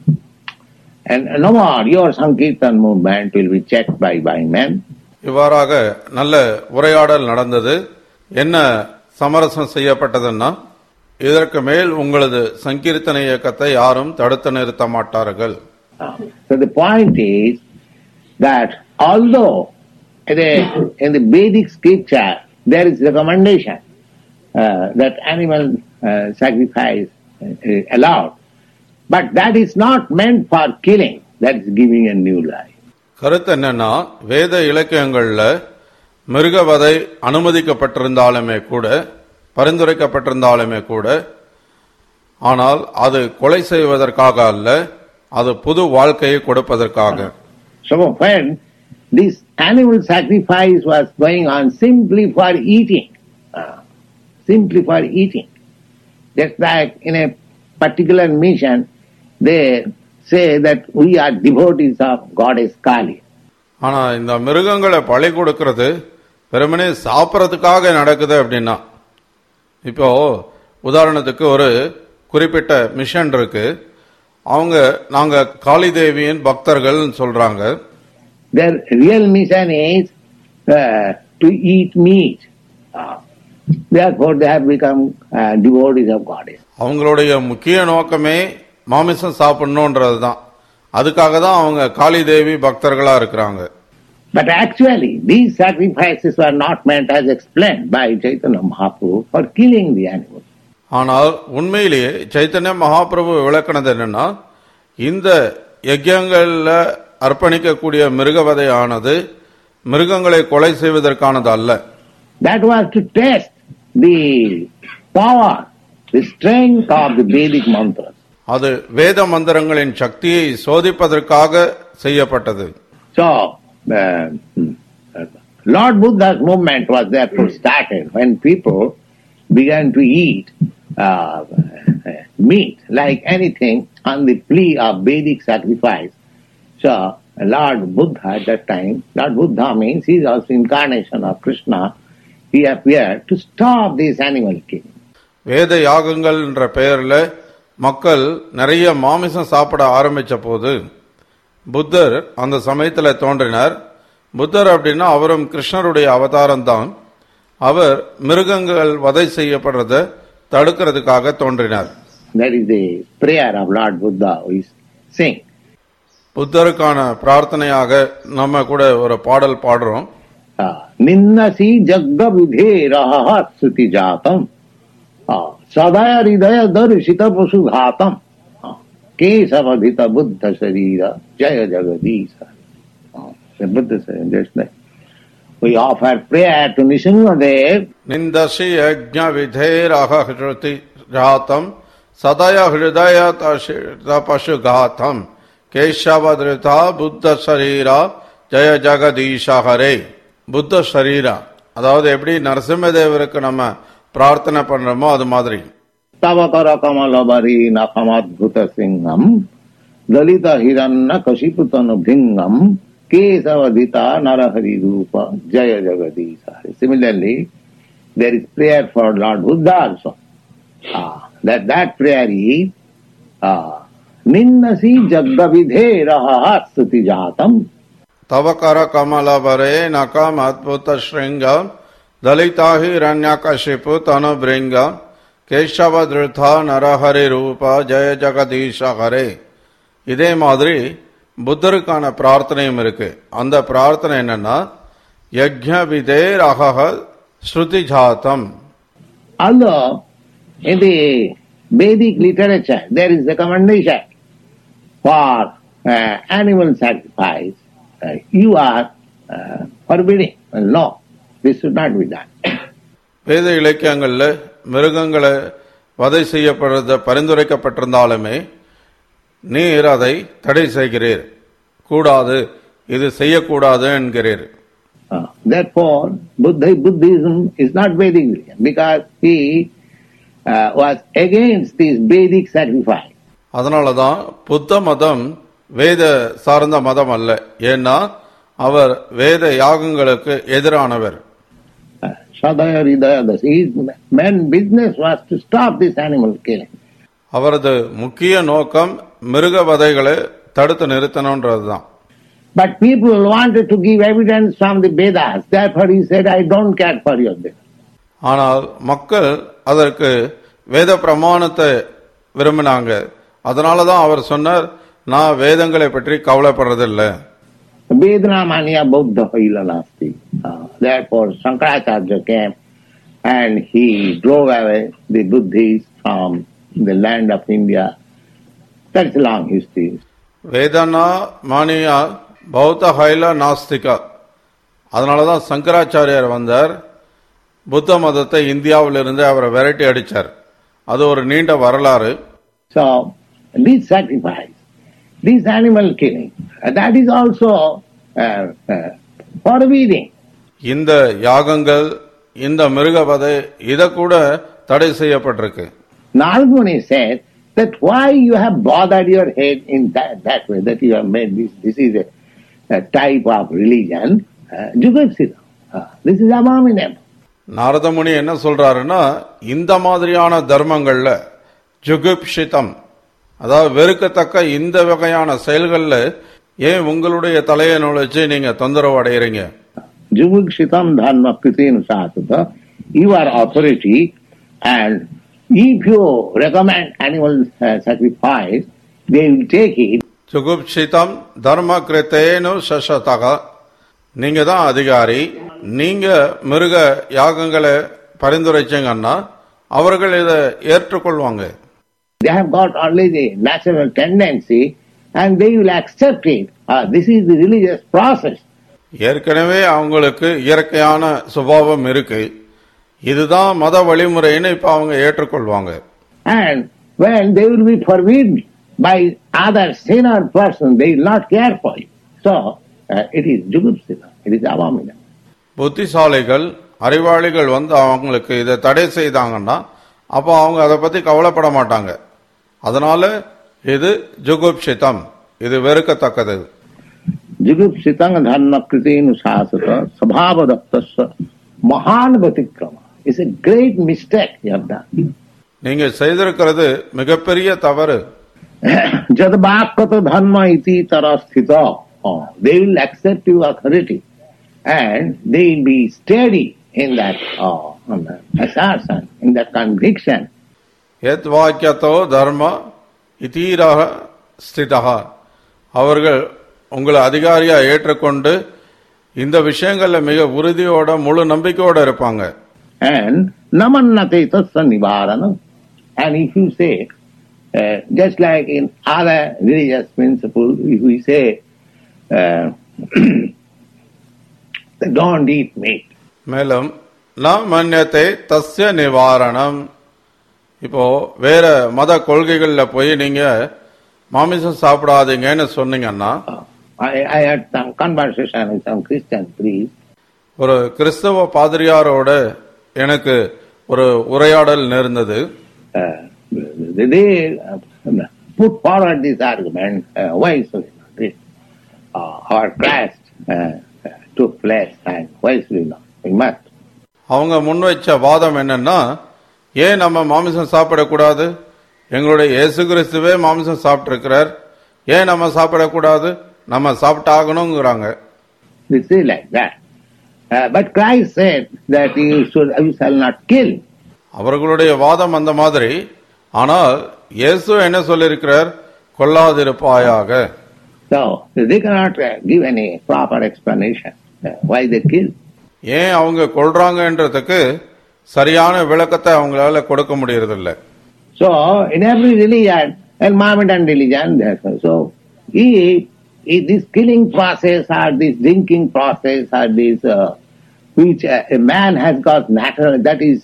and no more your Sankirtan movement will be checked by by men.
இவ்வாறாக நல்ல உரையாடல் நடந்தது. என்ன சமரசம் செய்யப்பட்டதுன்னா, இதற்கு மேல் உங்களது சங்கீர்த்தன இயக்கத்தை யாரும் தடுத்து நிறுத்த மாட்டார்கள்.
So the point is that although in the, in the Vedic scripture there is recommendation uh, that animal uh, sacrifice is allowed, but that is not meant for killing, that is giving a new life.
கருத்து என்னன்னா, வேத இலக்கியங்கள்ல மிருகவதை அனுமதிக்கப்பட்டிருந்தாலுமே கூட, பரிந்துரைக்கப்பட்டிருந்தாலுமே கூட, ஆனால் அது கொலை செய்வதற்காக அல்ல, அது புது வாழ்க்கையை கொடுப்பதற்காக.
So when this animal sacrifice was going on simply for eating, uh, simply for eating, just like in a particular mission, they say that we are devotees of goddess Kali.
ஆனா இந்த மிருகங்களை பலி கொடுக்கிறது வெறுமனே சாப்பிட்றதுக்காக நடக்குது அப்படின்னா, இப்போ உதாரணத்துக்கு ஒரு குறிப்பிட்ட மிஷன் இருக்கு, அவங்க நாங்க காளி தேவியின் பக்தர்கள் சொல்றாங்க.
Their real mission is uh, to eat meat. Uh, therefore they have become uh, devotees of goddess.
அவங்களுடைய முக்கிய நோக்கமே மாமிசம் சாப்பிடணும்ன்றதுதான். அதுக்காக தான் அவங்க காளி தேவி பக்தர்களா இருக்கிறாங்க.
But actually these sacrifices were not meant, as explained by Chaitanya Mahaprabhu, for killing the animals.
ஆனால் உண்மையிலேயே சைத்தன்ய மகாபிரபு விளக்கினது என்னன்னா, இந்த யஜ்யங்கள்ல அர்ப்பணிக்கக்கூடிய மிருகவதையானது மிருகங்களை கொலை செய்வதற்கானது அல்ல.
That was to test the power, the strength of the Vedic mantras.
அது வேத மந்திரங்களின் சக்தியை சோதிப்பதற்காக செய்யப்பட்டது.
So uh, Lord Buddha's movement was therefore started when people began to eat uh, meat like anything on the plea of Vedic sacrifice. So Lord Buddha at that time, Lord Buddha means he is also incarnation of Krishna, he appeared to stop this animal killing.
வேத யாகங்கள் என்ற பெயர்ல மக்கள் நிறைய மாமிசம் சாப்பிட ஆரம்பிச்ச போது புத்தர் அந்த சமயத்தில் தோன்றினார். புத்தர் அப்படின்னா அவரும் கிருஷ்ணருடைய அவதாரம் தான். அவர் மிருகங்கள் வதை செய்யப்படுறத தடுக்கிறதுக்காக தோன்றினார்.
That is the prayer of Lord Buddha who is saying.
புத்தருக்கான பிரார்த்தனையாக நம்ம கூட ஒரு பாடல் பாடுறோம்.
நின்னசி ஜக்க விதேரஹ ஸ்ருதி ஜாதம் சதய ஹிருதய தர்ஷித பசு घातम केशवधित बुद्ध शरीर जय Jagdish. We offer prayer to Nrsimhadev.
निंदसी यज्ञ विधेरह श्रुति जातम सदय हृदय पशु घातम केशवधृता बुद्ध शरीर ஜெய ஜெகதீஷஹரே. புத்த ஷரீரா, அதாவது எப்படி நரசிம்மதேவருக்கு நம்ம பிரார்த்தனை பண்றோமோ அது மாதிரி.
தவகர கமலபரி நகமத்புத சிங்கம் லலித ஹிரண்ய கசிபுதனு பிங்கம் கேசவதிதா நரஹரி ரூப ஜெய ஜெகதீஷஹரே. Similarly, there is prayer for Lord Buddha also. Ah, that that prayer is ah, ninnasi jagdavidhe raha stuti jatam.
தவகர கமலபரே நகம் அத்புத ஸ்ருங்கம் தலிதாஹி ரண்யகசிபு தனுபிருங்கம் கேசவத்ருதா நரஹரி ரூப ஜெய ஜெகதீஷஹரே. இதே மாதிரி புத்தருக்கான பிரார்த்தனையும் இருக்கு. அந்த பிரார்த்தனை என்னன்னா யஜ்ஞவிதேர் அஹஹ ஸ்ருதி ஜாதம்.
Although in the Vedic literature there is recommendation for uh, animal sacrifice, uh, you are uh, forbidding. No, this should not be done.
வேத இலக்கியங்கள்ல மிருகங்களை வதை செய்யப்படுறது பரிந்துரைக்கப்பட்டிருந்தாலுமே நீர் அதை தடை செய்கிறீர், கூடாது, இது செய்யக்கூடாது என்கிறீர்.
Uh, therefore, Buddha, Buddhism is not Vedic religion because he uh, was against this Vedic sacrifice.
அதனாலதான் புத்த மதம் வேத சார்ந்த மதம் அல்ல. ஏன்னா அவர் வேத யாகங்களுக்கு எதிரானவர்.
Sadaya Hridaya Das. His main business was to stop this animal killing.
அவரது முக்கிய நோக்கம் மிருக வதைகளை தடுத்து நிறுத்தணும்ன்றதுதான்.
But people wanted to give evidence from the Vedas. Therefore he said, I don't care for your Vedas.
ஆனால் மக்கள் அதற்கு வேத பிரமாணத்தை விரும்பினாங்க. அதனாலதான் அவர் சொன்னார், நான் வேதங்களை பற்றி கவலைப்படுறதில்லை.
Vedana mania buddha haila nasti. Therefore Shankaracharya came and he drove away the Buddhists from the land of India. That's a long history.
வேதனா மானியா பௌத்த ஹைல நாஸ்திகா. அதனாலதான் சங்கராச்சாரியார் வந்தார், புத்த மதத்தை இந்தியாவிலிருந்து அவரை விரட்டி அடிச்சார். அது ஒரு நீண்ட வரலாறு.
So this sacrifice, this animal killing, that is also uh, uh, forbidding.
இந்த யாகங்கள், இந்த மிருகவதை, இத கூட தடை செய்யப்பட்டிருக்கு.
Narguni said that why you have bothered your head in that, that way, that you have made this, this is a, a type of religion, uh, Jugapsita. Uh, this is abominable.
Naradamuni என்ன சொல்றாருன்னா, இந்த மாதிரியான தர்மங்கள்ல ஜுகுப்ஷிதம், அதாவது வெறுக்கத்தக்க இந்த வகையான செயல்கள்ல ஏன் உங்களுடைய தலையை நுழைச்சு நீங்க தொந்தரவு அடைகிறீங்க?
Jugapshitam dharma kritin sātata, you are authority, and if you recommend animal uh, sacrifice, they will take it.
ஜுகுப்ஷிதம் தர்ம கிருத்தேனு சசதக, நீங்க தான் அதிகாரி, நீங்க மிருக யாகங்களை பரிந்துரைச்சீங்கன்னா அவர்கள் இதை ஏற்றுக்கொள்வாங்க.
They have got only the natural tendency and they will accept it. Uh, this is the religious process.
ஏற்கனவே அவங்களுக்கு இயற்கையான சுபாவம் இருக்கு, இதுதான் மத வழிமுறைன்னு இப்ப அவங்க ஏற்றுக்கொள்வாங்க.
And when they will be forbidden by other sinner person, they will not care for it. So uh, it is jugupsita, it is abominable.
புத்திசாலிகள், அறிவாளிகள் வந்து அவங்களுக்கு இதை தடை செய்தாங்கன்னா அப்ப அவங்க அதை பத்தி கவலைப்பட மாட்டாங்க. அதனால இது ஜுகுப்ஷிதம், இது வெறுக்கத்தக்கது.
Jugupsitang dharma kritenu sāsata sabhavadaptasya mahan vatikrama. It's a great mistake you have done.
நீங்க செய்திருக்கிறது மிகப்பெரிய தவறு.
Jadbhakata dharma iti tarasthita. They will accept your authority and they will be steady in that uh, assertion, in that conviction.
யத் வாக்கியத்தோ தர்ம இதீரஹ ஸ்திதஹ, அவர்கள் உங்களை அதிகாரியா ஏற்றுக்கொண்டு இந்த விஷயங்கள்ல மிக உறுதியோட முழு நம்பிக்கையோட இருப்பாங்க.
And namannate tasya nivarana. And if you say, uh, just like in other religious principles, if we say, uh, don't eat meat.
மேலும் ந மன்யதே தஸ்ய நிவாரணம், இப்போ வேற மத கொள்கைகள்ல போய் நீங்க மாமிசம் சாப்பிடாதீங்கன்னு சொன்னீங்கன்னா
I, I had some conversation with some Christian priest.
ஒரு கிறிஸ்தவ பாதிரியாரோட எனக்கு ஒரு உரையாடல் நேர்ந்தது.
Uh, they uh, put forward this argument, uh, why so this? Uh, our Christ uh, uh, took flesh and why should we not? We must.
அவங்க முன்வைச்ச வாதம் என்னன்னா, ஏன் நம்ம மாமிசம் சாப்பிடக்கூடாது? எங்களுடைய இயேசு கிறிஸ்துவே மாமிசம் சாப்பிட்டிருக்கிறார், ஏன் நம்ம சாப்பிடக்கூடாது? நம்ம சாப்பிட்டாகணுங்கிறாங்க.
They say like that. Uh, but Christ said that you should, you shall not kill.
அவர்களுடைய வாதம் அந்த மாதிரி. ஆனால் இயேசு என்ன சொல்லியிருக்கிறார்? கொல்லாதிருப்பாயாக.
So they cannot uh, give any proper explanation uh, why they kill.
ஏன் அவங்க கொல்றாங்கன்றதுக்கு சரியான விளக்கத்தை அவங்களால கொடுக்க முடியறதில்லை.
So in every religion, and Mohammedan religion, so if, if this killing process or this drinking process or this uh, which uh, a man has got natural, that is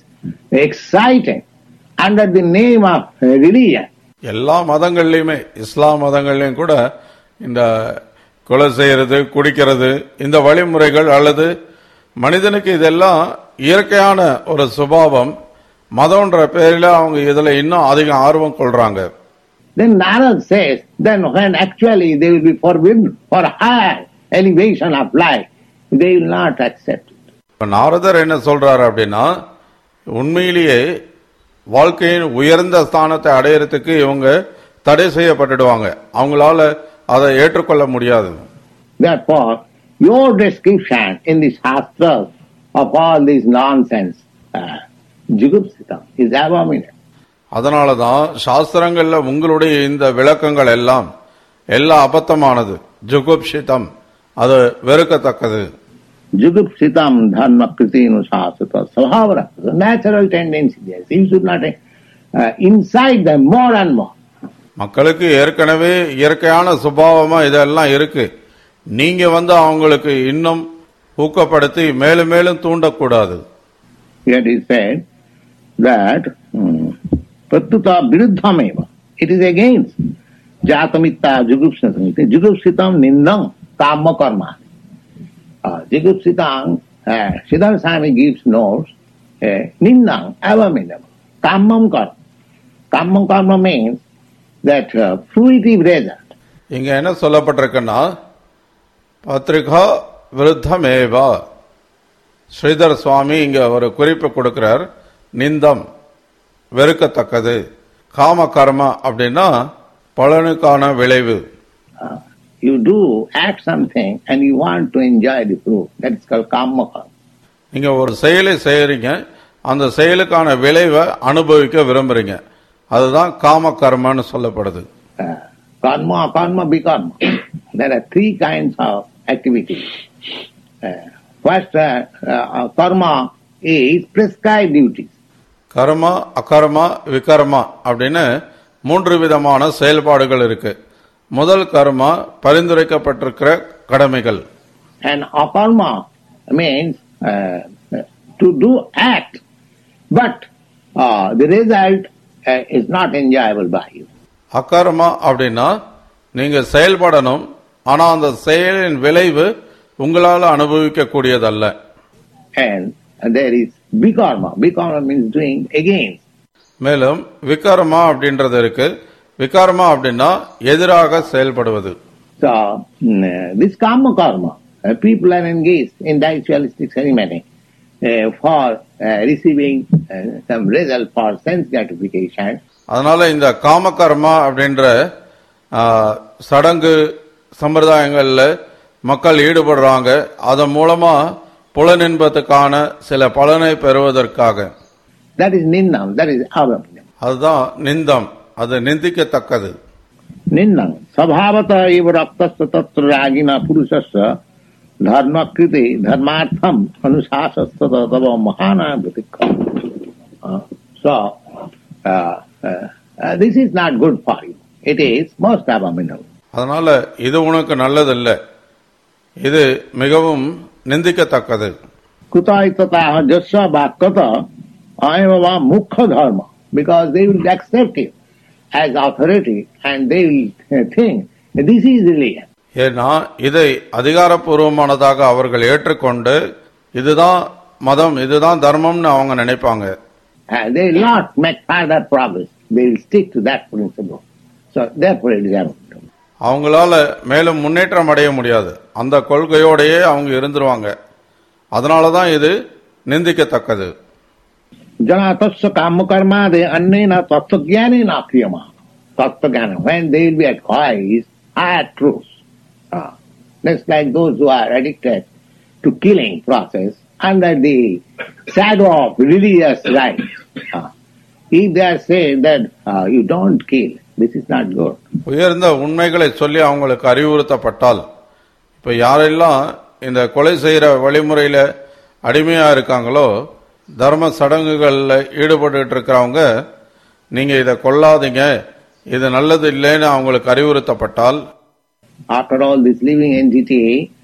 exciting under the name of uh, religion.
எல்லா மதங்கள்லயுமே, இஸ்லாம் மதங்கள்லயும் கூட இந்த கொலை செய்யறது, குடிக்கிறது, இந்த வழிமுறைகள் அல்லது மனிதனுக்கு இதெல்லாம் இயற்கையான ஒரு சுபாவம். மதம்ன்ற பேரில அவங்க இதுல இன்னும் அதிக ஆர்வம் கொள்றாங்க.
Then Narad says, then when actually they will be forbidden for higher elevation of life, they will not accept it.
நாரதர் என்ன சொல்றாரு அப்படின்னா, உண்மையிலேயே வாழ்க்கையின் உயர்ந்த ஸ்தானத்தை அடையறதுக்கு இவங்க தடை செய்யப்பட்டுடுவாங்க, அவங்களால அதை ஏற்றுக்கொள்ள முடியாது.
Therefore, your description in the Shastras of all this nonsense, uh, Jugupsitam, is abominable.
அதனாலதான் சாஸ்திரங்கள்ல உங்களுடைய இந்த விளக்கங்கள் எல்லாம் எல்லா அபத்தமானது. ஜுகுப்சிதம், அது வெறுக்கத்தக்கது.
Jugupsitam dharma kritinu shasata svabhavara, the natural tendency there. You should not uh, incite them more and more.
மக்களுக்கு ஏற்கனவே இயற்கையான சுபாவமா இதெல்லாம் இருக்கு. நீங்க வந்து அவங்களுக்கு இன்னும் ஊக்கப்படுத்தி மேலும் மேலும் தூண்டக்கூடாது.
Yet he said that Prattuta viruddhameva, it is against Jatamitta Jugupsitam. Jugupsitam nindam kama karma. Uh, Jugupsitam, uh, Siddhartha Swami gives notes, uh, nindam abominable. Kamam karma. Kamam karma means that uh, fruitive result.
இங்க என்ன சொல்லப்பட்டிருக்குன்னா, பத்ரிகா விருத்தமேவா. ஸ்ரீதர் சுவாமி இங்க ஒரு குறிப்பு கொடுக்கிறார். நிந்தம், வெறுக்கத்தக்கது. காம கர்மா அப்படின்னா பலனுக்கான விளைவு.
Uh, you do act something and you want to enjoy the fruit. That is called kama karma.
நீங்க ஒரு செயலை செய்யறீங்க, அந்த செயலுக்கான விளைவை அனுபவிக்க விரும்புறீங்க, அதுதான் காம கர்மான்னு சொல்லப்படுது.
Uh, karma, karma, bikarma. There are three kinds of activities. Uh, first, uh, uh, karma is prescribed duties.
கர்மா, அகர்மா, விகர்மா அப்படின்னு மூன்று விதமான செயல்பாடுகள் இருக்கு. முதல் கர்மா பரிந்துரைக்கப்பட்டிருக்கிற கடமைகள்.
And akarma means uh, to do act, but uh, the result uh, is not enjoyable by you.
அகர்மா அப்படின்னா நீங்க செயல்படணும், ஆனா அந்த செயலின் விளைவு உங்களால அனுபவிக்க கூடியதல்ல.
And there is bikarma. Bikarma means doing against.
மேலும் விகர்மா அப்படின்றது இருக்கு. விகர்மா அப்படின்னா எதிராக செயல்படுவது.
So this karma karma, uh, people are engaged in ritualistic ceremony uh, for uh, receiving uh, some result for sense gratification.
அதனால இந்த காம கர்மா அப்படின்ற சடங்கு சம்பிரதாயங்கள்ல மக்கள் ஈடுபடுறாங்க, அதன் மூலமா புலனின்பத்துக்கான சில பலனை பெறுவதற்காக.
That is nindam, that is abominable.
அதுதான் நிந்தம், அது நிந்திக்கத்தக்கது.
Nindam svabhavata eva raktasya tatra ragina purusasya dharma kriti dharmartham anusasasya tava mahana pratikha. So uh, uh, uh, this is not good for you. It is most abominable.
அதனால இது உனக்கு நல்லதில்லை, இது மிகவும் நிந்திக்கத்தக்கது.
Kutaitata jasya bhakkata ayamava mukha dharma, because they will accept you as authority and they will think this is religion.
ஏன்னா இதை அதிகாரப்பூர்வமானதாக அவர்கள் ஏற்றுக்கொண்டு இதுதான் மதம், இதுதான் தர்மம்னு அவங்க நினைப்பாங்க.
Uh, they will not make further progress. They will stick to that principle. So therefore it is wrong.
அவங்களால மேலும் முன்னேற்றம் அடைய முடியாது, அந்த கொள்கையோடையே அவங்க இருந்துருவாங்க. அதனாலதான் இது நிந்திக்கத்தக்கது.
Jana tasya kamakkarmade annena tattvagyane nakriyama. Tattvagyana, when they will be acquired higher truths. Uh, just like those who are addicted to killing process under the shadow of religious rites. Uh, if they are saying that uh, you don't kill, this is not good.
உயர்ந்த உண்மைகளை சொல்லி அவங்களுக்கு அறிவுறுத்தப்பட்டால், இப்ப யாரெல்லாம் இந்த கொலை செய்யற வழிமுறையில அடிமையா இருக்காங்களோ, தர்ம சடங்குகள்ல ஈடுபட்டு இருக்கிறவங்க, நீங்க இதை கொல்லாதீங்க, இது நல்லது இல்லைன்னு அவங்களுக்கு அறிவுறுத்தப்பட்டால்,
after all this living entity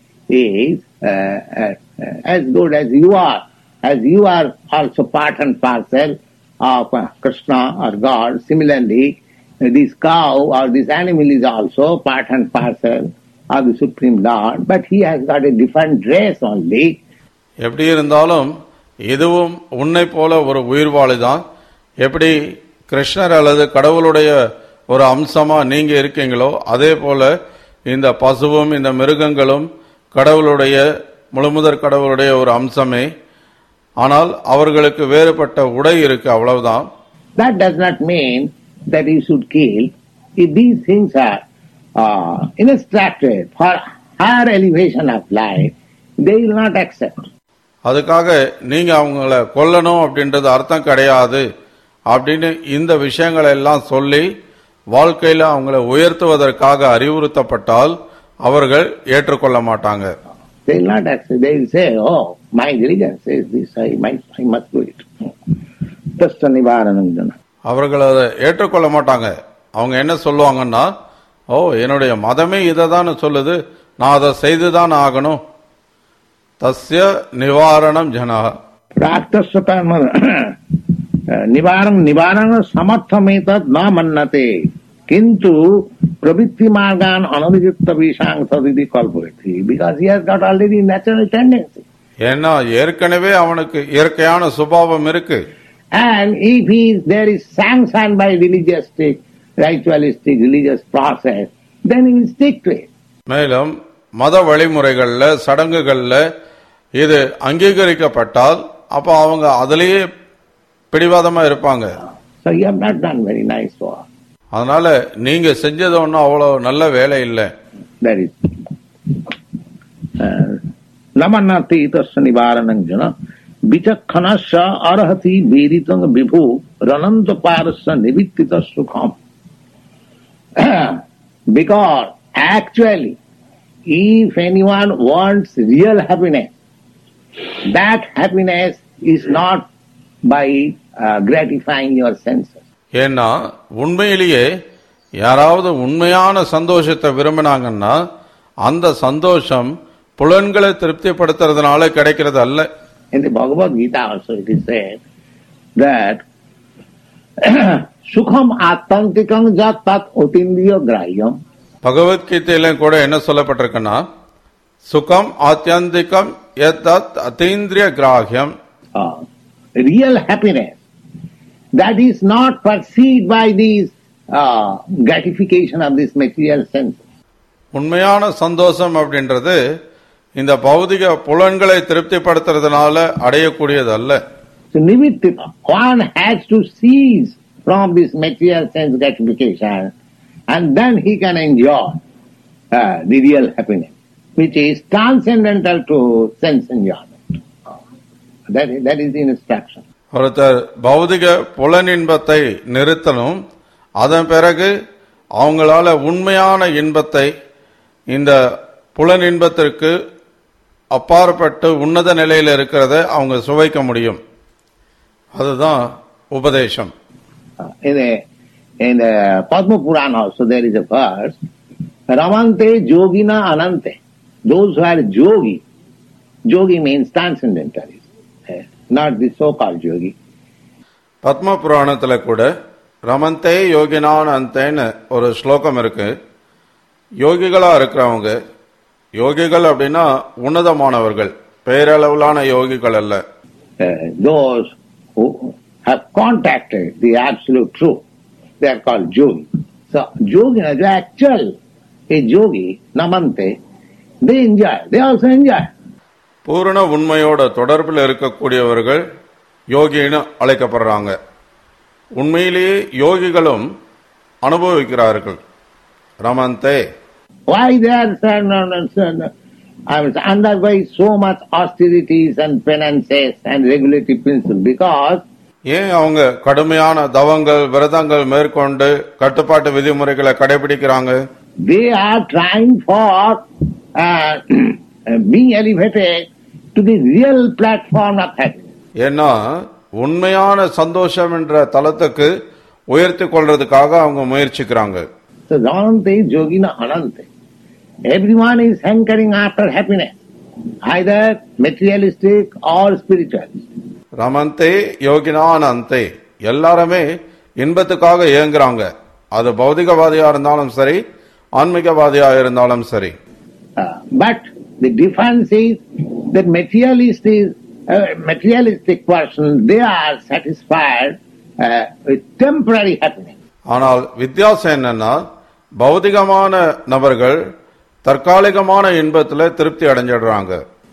is uh, uh, as good as you are, as you are also part and parcel of uh, Krishna or God. Similarly, this cow or this animal is also part and parcel of the Supreme Lord, but he has got a different dress only.
எப்படி இருந்தாலும் இதுவும் உன்னை போல ஒரு உயிர்வாளிதான். எப்படி கிருஷ்ணர் அல்லது கடவுளுடைய ஒரு அம்சமா நீங்க இருக்கீங்களோ, அதே போல இந்த பசுவும் இந்த மிருகங்களும் கடவுளுடைய முழுமுதற் கடவுளுடைய ஒரு அம்சமே. ஆனால் அவர்களுக்கு வேறுபட்ட உடை இருக்கு, அவ்வளவுதான்.
That does not mean that you should kill. If these things are uh, instructed for higher elevation of life, they will not accept.
அதுக்காக நீங்க அவங்கள கொல்லணும் அப்படின்றது அர்த்தம் கிடையாது அப்படின்னு இந்த விஷயங்களை எல்லாம் சொல்லி வாழ்க்கையில அவங்களை உயர்த்துவதற்காக அறிவுறுத்தப்பட்டால் அவர்கள் ஏற்றுக்கொள்ள மாட்டாங்க.
They will not accept. They will say, oh, my religion says this, I, I must do it. Tasya nivaranam jana.
அவர்கள் அதை ஏற்றுக்கொள்ள மாட்டாங்க. அவங்க என்ன சொல்லுவாங்கன்னா, ஓ, என்னுடைய மதமே இதை தான் சொல்லுது, நான் அதை செய்துதான் ஆகணும். தஸ்ய நிவாரணம் ஜனா.
பிராக்தஸ்ய கர்ம நிவாரணம் நிவாரண சமர்த்தமேதத் ந மன்னதே கிந்து பிரவித்தி மார்கான் அனதியுக்த விஷாங் சதிதி கல்பயதி. Because he has got already natural tendency.
ஏன்னா ஏற்கனவே அவனுக்கு இயற்கையான சுபாவம் இருக்கு.
And if he is, there is sanctioned by religioustic, ritualistic, religious process, then he will stick to it.
மேலும் மத வழிமுறைகள்ல சடங்குகள்ல இது அங்கீகரிக்கப்பட்டால் அப்ப அவங்க அதிலேயே பிடிவாதமா இருப்பாங்க.
So you have not done very nice work.
அதனால நீங்க செஞ்சது ஒன்றும் அவ்வளவு நல்ல வேலை இல்லை.
That is namannati tasya nivaranam jana vichakhanasya arahati veditang vibhu rananta parasya nivittita sukham. Because actually, if anyone wants real happiness, that happiness is not by uh, gratifying your senses.
ஏன்னா உண்மையிலேயே யாராவது உண்மையான சந்தோஷத்தை விரும்பினாங்கன்னா அந்த சந்தோஷம் புலன்களை திருப்திப்படுத்துறதுனால கிடைக்கிறது அல்ல.
In the Bhagavad Gita also it is said that sukham attantikam jat tat otindriya grahyam.
பகவத்கீதையில கூட என்ன சொல்லப்பட்டிருக்குன்னா, சுகம் ஆத்யந்திகம் யத் அதீந்திரிய கிராஹ்யம்.
Real happiness that is not perceived by these uh, gratification of this material sense.
உண்மையான சந்தோஷம் அப்படின்றது இந்த பௌதிக புலன்களை திருப்திப்படுத்துறதுனால அடையக்கூடியது அல்ல.
So nivittita, one has to cease from this material sense gratification and then he can enjoy uh, the real happiness, which is transcendental to sense enjoyment. That is, that is the instruction.
ஒருத்தர் பௌதிக புலன் இன்பத்தை நிறுத்தணும், அதன் பிறகு அவங்களால உண்மையான இன்பத்தை இந்த புலன் இன்பத்திற்கு அப்பாற்பட்டு உன்னத நிலையில் இருக்கிறத அவங்க சுவைக்க முடியும். அதுதான் உபதேசம்.
In the in the Padma Purana also there is a verse, Ramante Yogina Anante. Those who are yogi, yogi means transcendentalists, not the so-called yogi.
Padma புராணத்துல கூட ரமந்தே யோகினான் அந்தேன்னு ஒரு ஸ்லோகம் இருக்கு. யோகிகளா இருக்கிறவங்க, யோகிகள் அப்படின்னா உன்னதமானவர்கள், பேரளவிலான யோகிகள் அல்ல.
Uh, those who have contacted the absolute truth, they are called yogi. So, yogi, the actual a yogi, namante, they enjoy, they also enjoy.
பூரண உண்மையோட தொடர்பில் இருக்கக்கூடியவர்கள் யோகின்னு அழைக்கப்படுறாங்க. உண்மையிலேயே யோகிகளும் அனுபவிக்கிறார்கள். ரமந்தே.
Why they are undergoing so much austerities and penances and regulative principles? Because
ஏன் அவங்க கடுமையான தவங்கள் விரதங்கள் மேற்கொண்டு கட்டுப்பாட்டு விதிமுறைகளை கடைபிடிக்கிறாங்க?
they are trying for uh, being elevated to the real platform of happiness.
ஏன்னா உண்மையான சந்தோஷம் என்ற தளத்துக்கு உயர்த்தி கொள்றதுக்காக அவங்க முயற்சிக்கிறாங்க.
So Ramante Yogina Anante. Everyone is hankering after happiness, either materialistic or spiritual.
ரமந்தே யோகினானந்தே, எல்லாருமே இன்பத்துக்காக ஏங்குறாங்க. அது பௌதிகவாதியா இருந்தாலும் சரி, ஆன்மீகவாதியா இருந்தாலும் சரி.
Uh, but the difference is that materialistic, uh, materialistic person, they are satisfied uh, with temporary happiness.
ஆனால் வித்தியாசம் என்னன்னா, பௌதிகமான நபர்கள் தற்காலிகமான இன்பத்துல திருப்தி அடைஞ்சிடுறாங்க.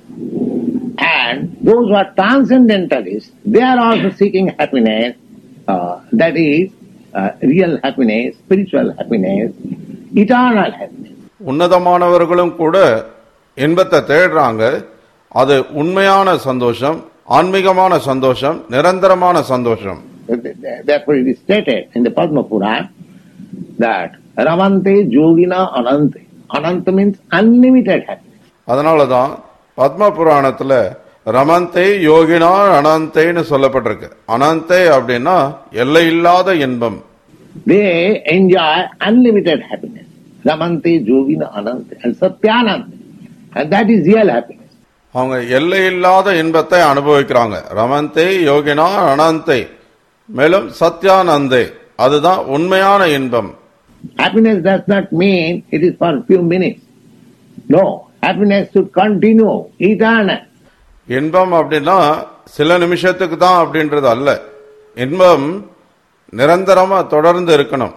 And those who are transcendentalists, they are also seeking happiness, uh, that is uh, real happiness, spiritual happiness, eternal happiness.
உன்னதமானவர்களும் கூட இன்பத்தை தேடுறாங்க. அது உண்மையான சந்தோஷம், ஆன்மீகமான சந்தோஷம், நிரந்தரமான சந்தோஷம்.
Therefore it is stated in the Padma Purana that Ramante Yogina Anante. Ananta means unlimited happiness.
அதனாலதான் பத்ம புராணத்துல ரமந்தே யோகினா அனந்தேன்னு சொல்லப்பட்டிருக்கு. அனந்தே அப்படின்னா எல்லை இல்லாத இன்பம்.
They enjoy unlimited happiness. Ramante Yogina Anante and Satyananda. And that is real happiness.
அவங்க எல்லை இல்லாத இன்பத்தை அனுபவிக்கிறாங்க. ரமந்தே யோகினா அனந்தே, மேலும் சத்யானந்தே, அதுதான் உண்மையான இன்பம்.
Happiness does not mean it is for a few minutes. No, happiness should continue, eternal.
இன்பம் அப்படின்னா சில நிமிஷத்துக்கு தான் அப்படின்றது அல்ல. இன்பம் நிரந்தரமா தொடர்ந்து இருக்கணும்.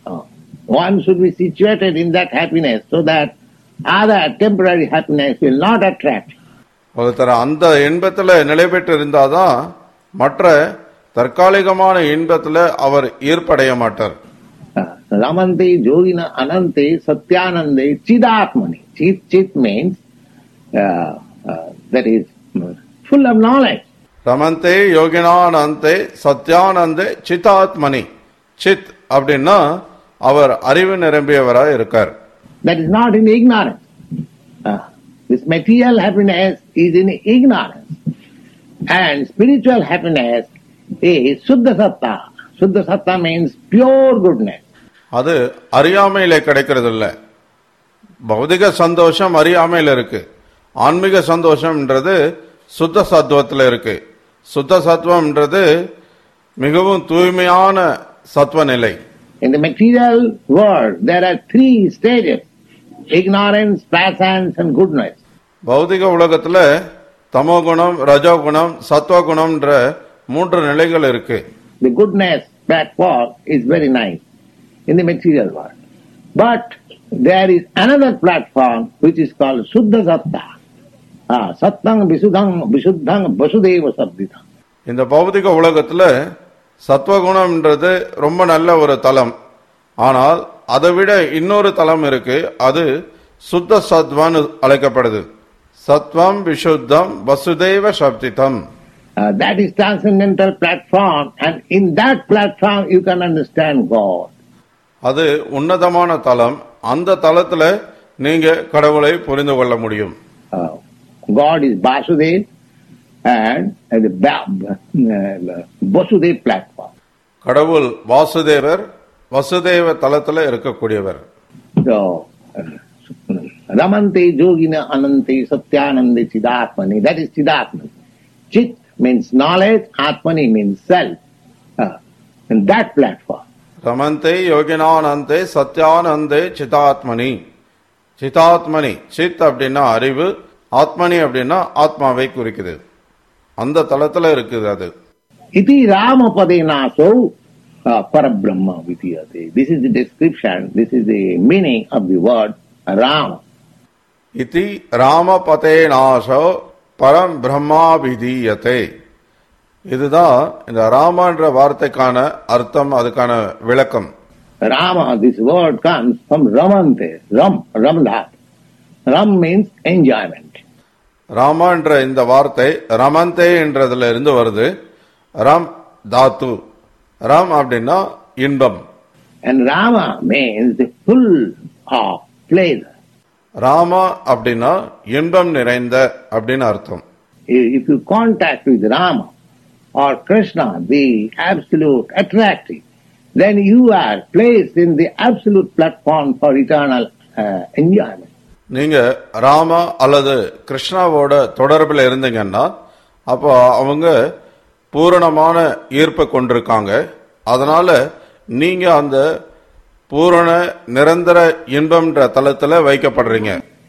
One should be situated in that happiness so that other temporary happiness will not attract.
ஒருத்தர் அந்த இன்பத்துல நிலை பெற்று இருந்தாதான் மற்ற தற்காலிகமான இன்பத்துல அவர் ஈர்ப்படைய மாட்டார்.
Ramante Yogina Anante Satyanande Chidatmani. Chit, chit means uh, uh, that is full of knowledge.
ரமந்தே யோகினானந்தே சத்யானந்தே சிதாத்மனி. Sid அப்படின்னா அவர் அறிவு நிரம்பியவராய் இருக்கார்.
That is not in ignorance. Uh, this material happiness is in ignorance. And spiritual happiness is Suddha Satta. Suddha Satta means pure goodness.
அது அறியாமையில கிடைக்கிறது இல்ல. பௌதிக சந்தோஷம் அறியாமையில இருக்கு. ஆன்மீக சந்தோஷம்ன்றது சுத்த சத்துவத்தில் இருக்கு. சுத்த சத்துவம்ன்றது மிகவும் தூய்மையான சத்துவ நிலை.
In the material world, there are three stages: ignorance, passions, and goodness.
பௌதிக உலகத்துல தமோகுணம், ரஜோகுணம், சத்துவகுணம்ன்ற மூன்று நிலைகள் இருக்கு.
The goodness platform is very nice in the material world. But there is another platform which is called Suddha Satta. Ah, Sattang Visuddhang Visuddhang Vasudeva Sabdhita.
இந்த பௌதிக உலகத்துல சத்துவகுணம்ன்றது ரொம்ப நல்ல ஒரு தலம். ஆனால் அதை விட இன்னொரு தலம் இருக்கு. அது சுத்த சத்வன்னு அழைக்கப்படுது. சத்வம் விஷுத்தம் Vasudeva சப்திதம்.
Uh, that is transcendental platform, and in that platform you can understand God.
அது உன்னதமான தலம். அந்த தலத்துல நீங்க கடவுளை புரிந்து கொள்ள முடியும்.
Uh, God is Vasudev and uh, the uh, Vasudev platform.
கடவுள் வாசுதேவர், வசுதேவ தலத்துல இருக்கக்கூடியவர்.
So, Ramante Yogina Anante Satyanande Chidatmani. That is Chidatmani. Chit means knowledge, Atmani means self. Uh, and that platform.
ரமந்தே யோகினானந்தே சத்யானந்தே சிதாத்மனி. சிதாத்மனி, Sid அப்படின்னா அறிவு, ஆத்மனி அப்படின்னா ஆத்மாவை குறிக்குது. அந்த தளத்துல இருக்குது அது.
Iti Rama Padenaso Parabrahma Vidiyate. This is the description, this is the meaning of the word Rama.
Iti Rama Padenaso Param Brahma Vidiyate. இதுதான் இந்த ராமன்ற வார்த்தைக்கான அர்த்தம், அதுக்கான விளக்கம்.
Rama, this word comes from Ramante, Ram, Ramlat. Ram means enjoyment.
Rama என்ற இந்த வார்த்தை ரமந்தே என்றதுல இருந்து வருது. ரம் தாத்து, ரம் அப்படின்னா இன்பம்.
And Rama means the full of pleasure.
Rama அப்படின்னா இன்பம் நிறைந்த அப்படின்னு அர்த்தம்.
If you contact with Rama or Krishna, the absolute attractive, then you are placed in the absolute platform for eternal uh, enjoyment.
நீங்க ராமா அல்லது கிருஷ்ணாவோட தொடர்பில் இருந்தீங்கன்னா அப்போ அவங்க பூரணமான ஈர்ப்பை கொண்டிருக்காங்க. அதனால நீங்க அந்த பூரண நிரந்தர இன்பம்ன்ற தளத்துல வைக்கப்படுறீங்க.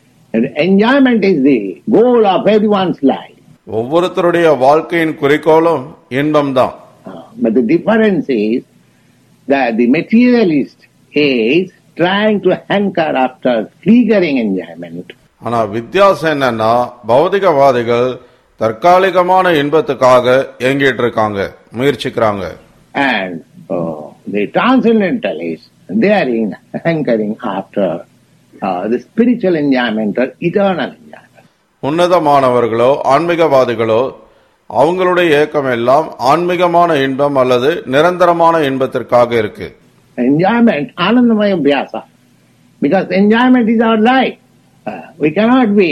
Enjoyment is the goal of everyone's life.
ஒவ்வொருத்தருடைய வாழ்க்கையின் குறிக்கோளும் இன்பம் தான்.
But the difference is that the materialist is trying to hanker after fleeting enjoyment.
ஆனா வித்தியாசம் என்னன்னா பௌதிகவாதிகள் தற்காலிகமான இன்பத்துக்காக ஏங்கிட்டு இருக்காங்க, முயற்சிக்கிறாங்க.
And uh, the transcendentalists, they are in hankering after uh, the spiritual enjoyment or eternal enjoyment.
உன்னதமானவர்களோ ஆன்மீகவாதிகளோ அவங்களுடைய ஏக்கம் எல்லாம் ஆன்மீகமான இன்பம் அல்லது நிரந்தரமான இன்பத்திற்காக இருக்கு.
Enjoyment, anandamaya vyasa. Because enjoyment is our life. Uh, we cannot be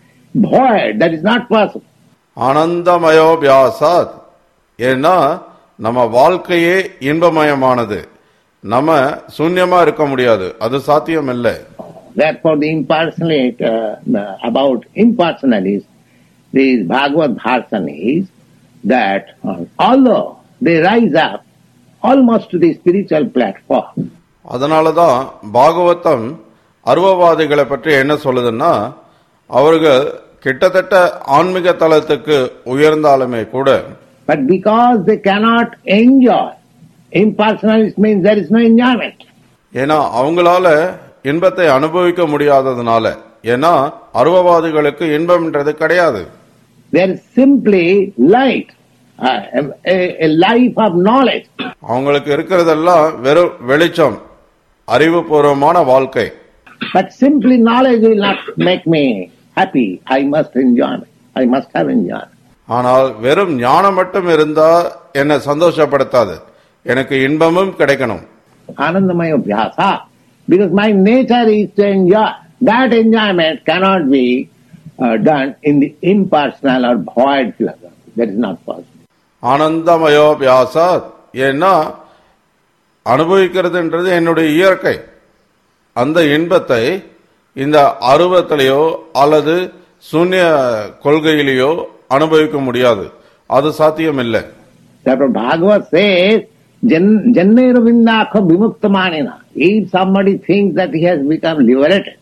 void, that is not possible.
ஆனந்தமயோ வியாசாத், ஏன்னா நம்ம வாழ்க்கையே இன்பமயமானது, நம்ம சூன்யமா இருக்க முடியாது, அது சாத்தியம் இல்லை.
Therefore the impersonate, uh, about impersonalists, this Bhagavad Bharsan is that uh, although they rise up almost to the spiritual platform.
அதனாலதான் பாகவதம் அருவவாதிகளை பற்றி என்ன சொல்லுதுன்னா, அவர்கள் கிட்டத்தட்ட ஆன்மீக தளத்துக்கு உயர்ந்தாலுமே கூட,
but because they cannot enjoy, impersonalist means there is no enjoyment.
ஏன்னா அவங்களால இன்பத்தை அனுபவிக்க முடியாததுனால, ஏன்னா அருவவாதிகளுக்கு இன்பம்ன்றது கிடையாது.
There is simply light. Uh, a, a life of knowledge.
அவங்களுக்கு இருக்கிறதெல்லாம் வெறும் வெளிச்சம், அறிவுபூர்வமான வாழ்க்கை.
But simply knowledge will not make me happy. I must enjoy. I must have enjoyment.
ஆனால் வெறும் ஞானம் மட்டும் இருந்தா என்ன சந்தோஷப்படுத்தாது, எனக்கு இன்பமும் கிடைக்கணும்.
Anandamaya vyasa. Because my nature is to enjoy. That enjoyment cannot be uh, done in the impersonal or void philosophy. That is not possible.
ஆனந்தமயோ வியாசாத், ஏன்னா அனுபவிக்கிறதுன்றது என்னுடைய இயற்கை. அந்த இன்பத்தை இந்த அருவத்திலேயோ அல்லது சூன்ய கொள்கையிலேயோ அனுபவிக்க முடியாது, அது சாத்தியம் இல்லை.
Therefore Bhagavad says, Janne Ravindakha Vimuktamanina. If somebody thinks that he has become liberated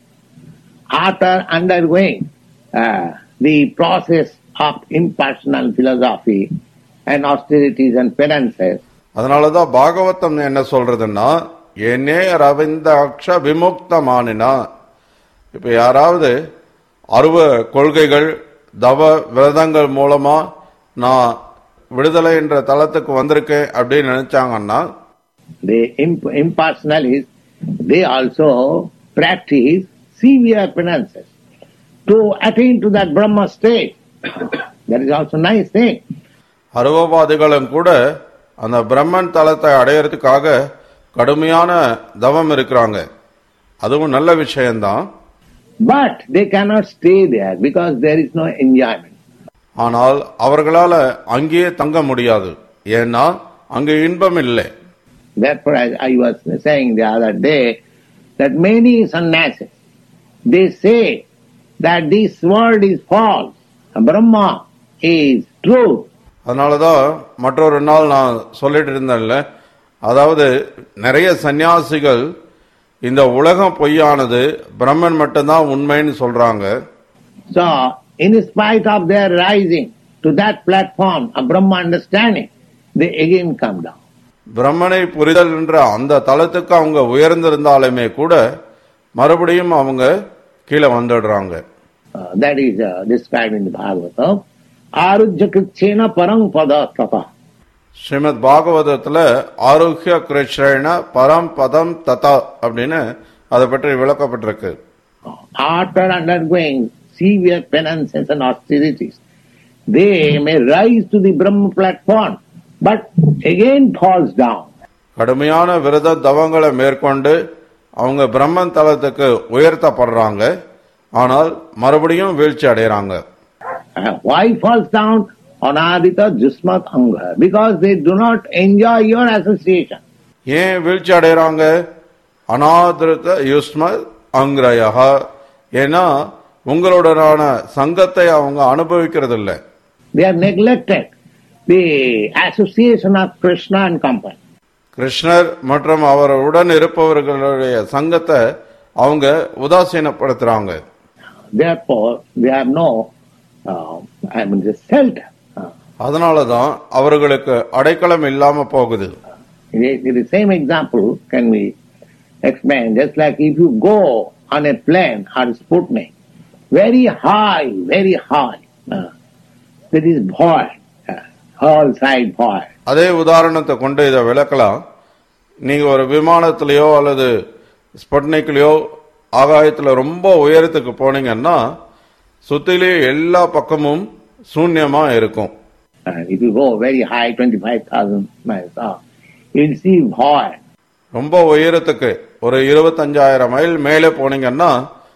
after undergoing uh, the process of impersonal philosophy and austerities and penances.
அதனாலதான் பாகவதம் என்ன சொல்றதுன்னா, என்னே ரவிந்தாட்ச விமுக்தமானினா. இப்ப யாராவது அருவ கொள்கைகள் தவ விரதங்கள் மூலமா நான் விடுதலை என்ற தளத்துக்கு வந்திருக்கேன் அப்படின்னு நினைச்சாங்கன்னா,
the impersonalists, they also practice severe penances to attain to that Brahma state. That is also nice thing.
அருவவாதிகளும் கூட அந்த பிரம்மன் தலத்தை அடையறதுக்காக கடுமையான தவம் இருக்கிறாங்க, அதுவும் நல்ல விஷயம்தான்.
But they cannot stay there because there is no enjoyment.
ஆனால் அவர்களால அங்கேயே தங்க முடியாது, ஏன்னா அங்கே இன்பம் இல்லை.
Therefore, as I was saying the other day, that many sannyasis, they say that this world is false, Brahma is true.
அதனாலதான் மற்றொரு நாள் நான் சொல்லிட்டு இருந்தேன்ல, அதாவது நிறைய சன்னியாசிகள் இந்த உலகம் பொய்யானது, பிரம்மன் மட்டும்தான் உண்மைன்னு சொல்றாங்க.
So, in spite of their rising to that platform of Brahma understanding, they again come down.
பிரம்மனை புரிதல் என்ற அந்த தளத்துக்கு அவங்க உயர்ந்திருந்தாலுமே கூட மறுபடியும் அவங்க கீழே வந்துடுறாங்க.
Uh, that is uh, described in the Bhagavatam. Arujya krichena parang pada tata.
Srimad பாகவதத்துல ஆரோக்கிய கிருஷ்ண பரம் பதம் ததா அப்படின்னு அதை பற்றி விளக்கப்பட்டிருக்கு.
After undergoing severe penances and austerities, they may rise to the Brahma platform, but again falls down.
கடுமையான விரத தவங்களை மேற்கொண்டு அவங்க பிரம்மன் தலத்துக்கு உயர்த்தப்படுறாங்க, ஆனால் மறுபடியும் வீழ்ச்சி அடைகிறாங்க.
Uh, why falls down? Anadita jusmat anga. Because they do not enjoy your association.
ஏன் வீழ்ச்சி அடைகிறாங்க? அநாதிருத்த யுஸ்மத் அங்கிரயா. ஏன்னா உங்களுடனான சங்கத்தை அவங்க அனுபவிக்கிறது இல்லை.
They are neglected the association of Krishna and company.
கிருஷ்ணர் மற்றும் அவருடன் இருப்பவர்களுடைய சங்கத்தை அவங்க உதாசீனப்படுத்துறாங்க.
Therefore, they have no, uh, I mean, the shelter.
அதனாலதான் அவர்களுக்கு அடைக்கலம் இல்லாம போகுது.
The same example can be explained just like if you go on a plane or Sputnik, very high, very high, uh, that is void, uh, whole side void.
அதே உதாரணத்தை கொண்டு இதை விளக்கலாம். நீங்க ஒரு விமானத்திலேயோ அல்லது ஸ்புட்னிக்லயோ ஆகாயத்துல ரொம்ப உயரத்துக்கு போனீங்கன்னா சுத்திலே எல்லா பக்கமும் சூன்யமா இருக்கும்.
Uh, if you go very high, twenty-five thousand miles up, you'll see void.
ரொம்ப உயரத்துக்கு ஒரு இருபத்தஞ்சாயிரம் மைல் மேலே போனீங்கன்னா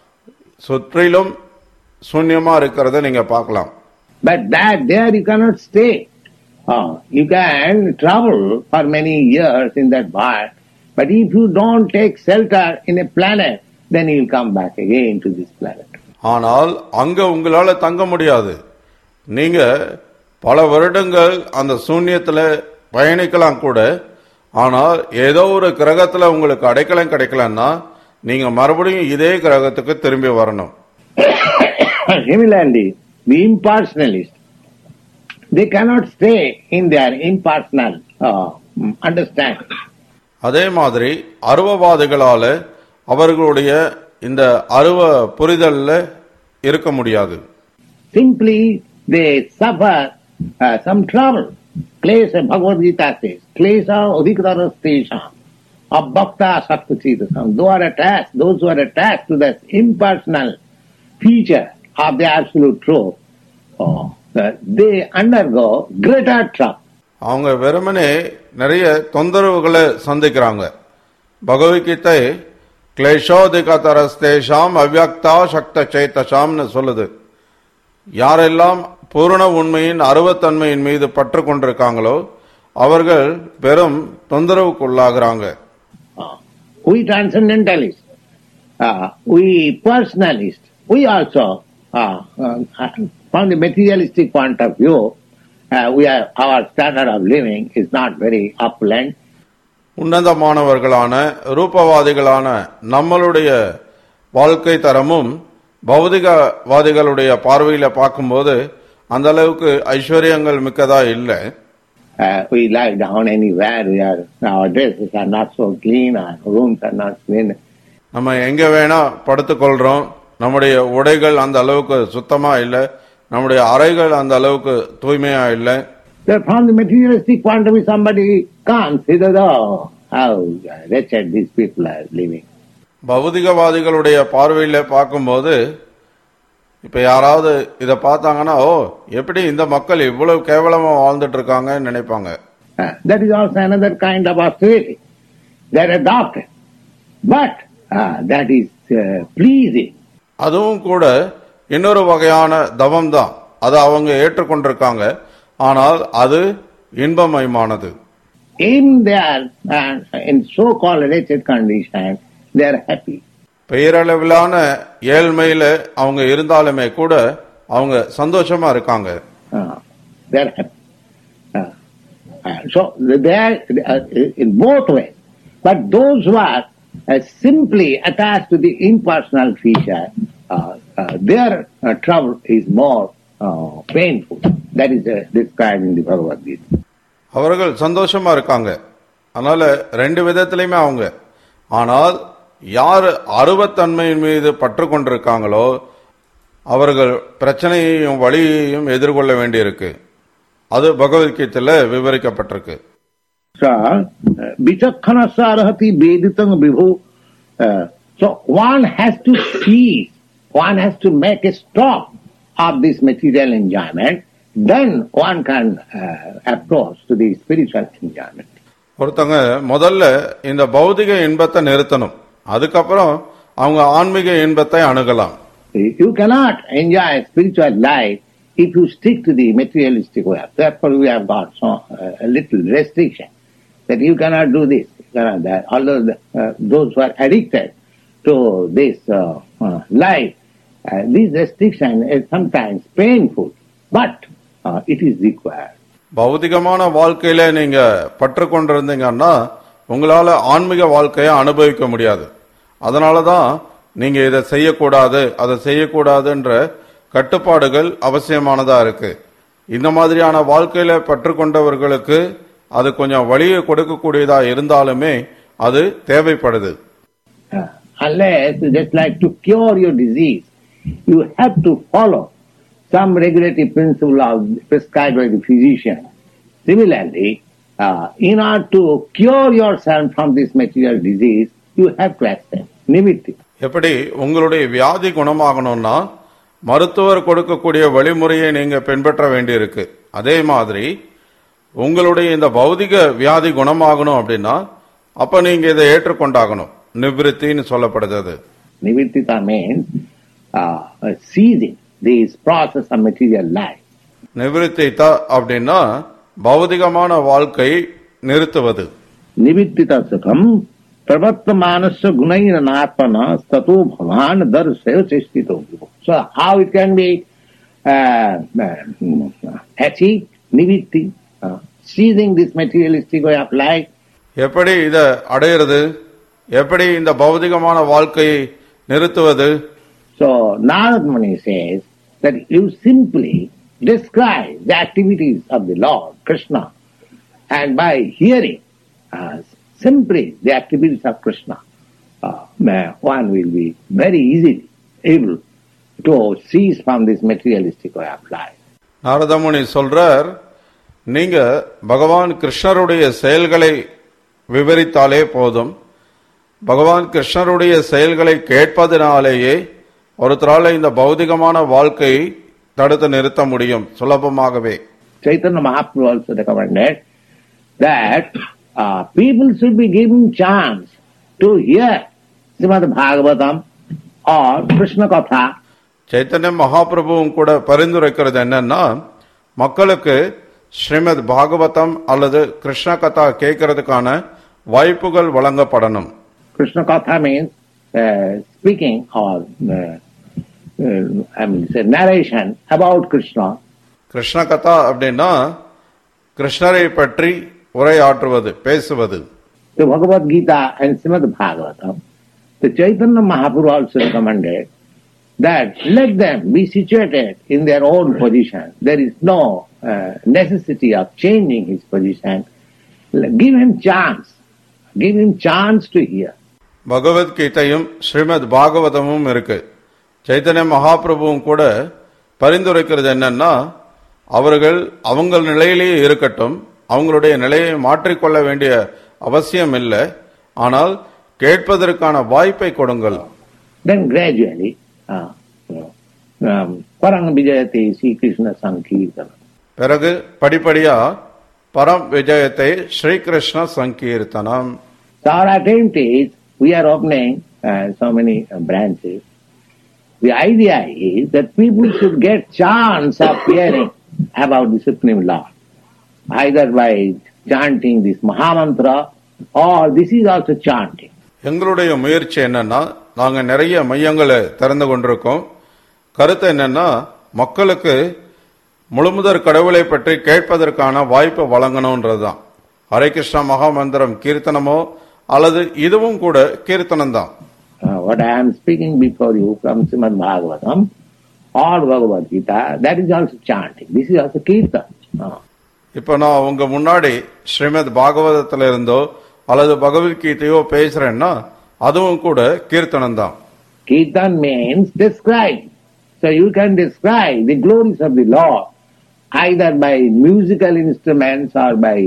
சுற்றிலும் சூன்யமா இருக்கிறத நீங்க பார்க்கலாம்.
But that there you cannot stay. Uh, you can travel for many years in that void, but if you don't take shelter in a planet, then you'll come back again to this planet.
ஆனால் அங்க உங்களால தங்க முடியாது. நீங்க பல வருடங்கள் அந்த சூன்யத்துல பயணிக்கலாம் கூட, ஆனால் ஏதோ ஒரு கிரகத்துல உங்களுக்கு அடைக்கலம் கிடைக்கலன்னா நீங்க மறுபடியும் இதே கிரகத்துக்கு திரும்பி வரணும்.
Similarly, the impersonalist, they cannot stay in their impersonal uh, understanding.
அதே மாதிரி அருவவாதிகளால அவர்களுடைய இந்த அருவ புரிதல்ல இருக்க முடியாது.
Simply they suffer uh, some trouble. Klesha, Bhagavad Gita says, Klesha odhikarastesha abbhakta sattvachitasam. Those are attached, those who are attached to that impersonal feature of the absolute truth, oh, they undergo greater trouble.
அவங்க வெறுமனே நிறைய தொந்தரவுகளை சந்திக்கிறாங்க. பகவத்கீதை கிளேஷோதிகதரஸ்தேஷாம் அவ்யக்தா சக்த சேதசாம்னு சொல்லுது. யாரெல்லாம் பூரண உண்மையின் அருவத்தன்மையின் மீது பற்று கொண்டிருக்காங்களோ அவர்கள் பெரும் தொந்தரவுக்குள்ளாகிறாங்க.
We transcendentalists, uh, we personalists, we also, uh, uh, from the materialistic point of view, uh, we are, our standard of living is not very opulent.
உன்னதமானவர்களான ரூபவாதிகளான நம்மளுடைய வாழ்க்கை தரமும் பௌதிகவாதிகளுடைய பார்வையில பார்க்கும்போது அந்த அளவுக்கு ஐஸ்வர்யங்கள் மிக்கதா இல்லை.
Uh, we lie down anywhere. We are, our dresses are not so clean. Our rooms are not clean.
நம்ம எங்க வேணா படுத்துக் கொள்றோம். நம்முடைய உடைகள் அந்த அளவுக்கு சுத்தமா இல்லை. நம்முடைய அறைகள் அந்த அளவுக்கு தூய்மையா இல்லை.
So from the materialistic point of view, somebody comes, he says, oh, how wretched these people are living.
பௌதிகவாதிகளுடைய பார்வையில பார்க்கும்போது இப்ப யாராவது இத பார்த்தாங்கன்னா ஓ எப்படி இந்த மக்கள் இவ்வளவு கேவலமா வாழ்ந்துட்டு இருக்காங்கன்னு நினைப்பாங்க.
Uh, that is also another kind of austerity. They are adopted. But uh, that is uh, pleasing.
அதுவும் கூட இன்னொரு வகையான தவம் தான். அதை அவங்க ஏற்றுக்கொண்டிருக்காங்க. ஆனால் அது இன்பமயமானது.
In their uh, in so-called wretched condition, they are happy.
பெயரளவிலான ஏழ்மையில அவங்க இருந்தாலுமே கூட அவங்க சந்தோஷமா இருக்காங்க.
Uh, they are happy. Uh, uh, so they are uh, in both ways. But those who are uh, simply attached to the impersonal feature, uh, uh, their uh, trouble is more uh, painful. That is uh, described in the Bhagavad Gita.
அவர்கள் சந்தோஷமா இருக்காங்க. அதனால ரெண்டு விதத்திலையுமே அவங்க. ஆனால் யார் அருவத்தன்மையின் மீது பற்று கொண்டிருக்காங்களோ அவர்கள் பிரச்சனையையும் வழியையும் எதிர்கொள்ள வேண்டியிருக்கு. அது பகவத்கீதையில விவரிக்கப்பட்டிருக்கு.
So one has to see, one has to make a stop of this material enjoyment, then one can uh, approach to the spiritual enjoyment.
ஒருத்தங்க முதல்ல இந்த பௌதிக இன்பத்தை நிறுத்தணும், அதுக்கப்புறம் அவங்க ஆன்மீக இன்பத்தை அணுகலாம்.
You cannot enjoy spiritual life if you stick to the materialistic way. Therefore we have got so, uh, a little restriction that you cannot do this, you cannot that. Although the, uh, those who are addicted to this uh, uh, life, uh, this restriction is sometimes painful, but uh, it is required.
பௌதிகமான வாழ்க்கையில நீங்க பற்று கொண்டிருந்தீங்கன்னா உங்களால ஆன்மீக வாழ்க்கையை அனுபவிக்க முடியாது. அதனாலதான் நீங்க இதை செய்யக்கூடாது அதை செய்யக்கூடாதுன்ற கட்டுப்பாடுகள் அவசியமானதா இருக்கு. இந்த மாதிரியான வாழ்க்கையில பற்று கொண்டவர்களுக்கு அது கொஞ்சம் வழியை கொடுக்கக்கூடியதா இருந்தாலுமே அது தேவைப்படுது.
Unless you just like to cure your disease, you have to follow some regulative principle of prescribed by the physician. Similarly, uh, in order to cure yourself from this material disease, you have to accept nimitti.
எப்படி உங்களுடைய வியாதி குணமாகணும்னா மருத்துவர் கொடுக்கக்கூடிய வழிமுறையை நீங்க பின்பற்ற வேண்டியிருக்கு. அதே மாதிரி உங்களுடைய இந்த பௌதிக வியாதி குணமாகணும் அப்படின்னா அப்ப நீங்க இதை ஏற்றுக்கொண்டாகணும். நிவிருத்தின்னு சொல்லப்படுது.
Nivittita means uh, ceasing this process of material life.
நிவிருத்திதா அப்படின்னா பௌதிகமான வாழ்க்கை நிறுத்துவது.
Nivittita sukham pravartamanasya gunaina natpana stato bhavan darsayo chestito. So how it can be uh, achieved? Nivitti, uh, ceasing this materialistic way of life.
எப்படி இத அடையிறது? எப்படி இந்த பௌதிகமான வாழ்க்கையை நிறுத்துவது?
So Narad Muni says that you simply describe the activities of the Lord Krishna, and by hearing uh, simply the activities of Krishna, uh, one will be very easily able to cease from this materialistic way of life.
Naradamuni சொல்றார், நீங்க பகவான் கிருஷ்ணருடைய செயல்களை விவரித்தாலே போதும், பகவான் கிருஷ்ணருடைய செயல்களை கேட்பதனாலேயே ஒருத்தரால இந்த பௌதிகமான வாழ்க்கையை தடுத்து நிறுத்த முடியும் சுலபமாகவே.
Chaitanya Mahaprabhu also recommended that uh, people should be given chance to hear Srimad Bhagavatam or Krishna Katha.
Chaitanya மகாபிரபுவும் கூட பரிந்துரைக்கிறது என்னன்னா, மக்களுக்கு ஸ்ரீமத் பாகவதம் அல்லது கிருஷ்ண கதா கேட்கறதுக்கான வாய்ப்புகள் வழங்கப்படணும்.
Krishna Katha means uh, speaking or uh, uh, I mean say narration about Krishna.
Krishna கதா அப்படின்னா கிருஷ்ணரை பற்றி உரையாற்றுவது, பேசுவது.
The Bhagavad Gita and Srimad Bhagavatam, the Chaitanya Mahaprabhu also recommended that let them be situated in their own position. There is no uh, necessity of changing his position. Give him chance. Give him chance to hear.
பகவத்கீதையும் Srimad பாகவதமும் இருக்கு. சைத்தன்ய மகாபிரபுவும் கூட பரிந்துரைக்கிறது என்னன்னா, அவர்கள் அவங்க நிலையிலேயே இருக்கட்டும், அவங்களுடைய நிலையை மாற்றிக்கொள்ள வேண்டிய அவசியம் இல்லை, ஆனால் கேட்பதற்கான வாய்ப்பை கொடுங்கள்.
Then gradually Parang Vijayate Sri Krishna Sankirtana.
பிறகு படிப்படியா பரம் விஜயத்தை ஸ்ரீ கிருஷ்ண சங்கீர்த்தனம்.
So our attempt is, we are opening uh, so many uh, branches. The idea is that people should get chance of hearing about the Supreme Lord, either by chanting this Mahamantra or this is also chanting.
எங்களுடைய முயற்சி என்னன்னா, நாங்க நிறைய மையங்களை திறந்து கொண்டிருக்கோம். கருத்து என்னன்னா, மக்களுக்கு முழுமுதற் கடவுளை பற்றி கேட்பதற்கான வாய்ப்பு வழங்கணும்ன்றதுதான். ஹரே கிருஷ்ணா மகாமந்திரம் கீர்த்தனமோ அல்லது இதுவும் கூட கீர்த்தனம் தான்.
Uh, what I am speaking before you from Srimad Bhagavatam or Bhagavad Gita, that is also chanting. This is also kirtan. Uh.
இப்ப நான் உங்க முன்னாடி ஸ்ரீமத் பாகவதத்துல இருந்தோ அல்லது பகவத்கீதையோ பேசுறேன்னா அதுவும் கூட கீர்த்தனம் தான்.
Kirtan means describe. So you can describe the glories of the Lord either by musical instruments or by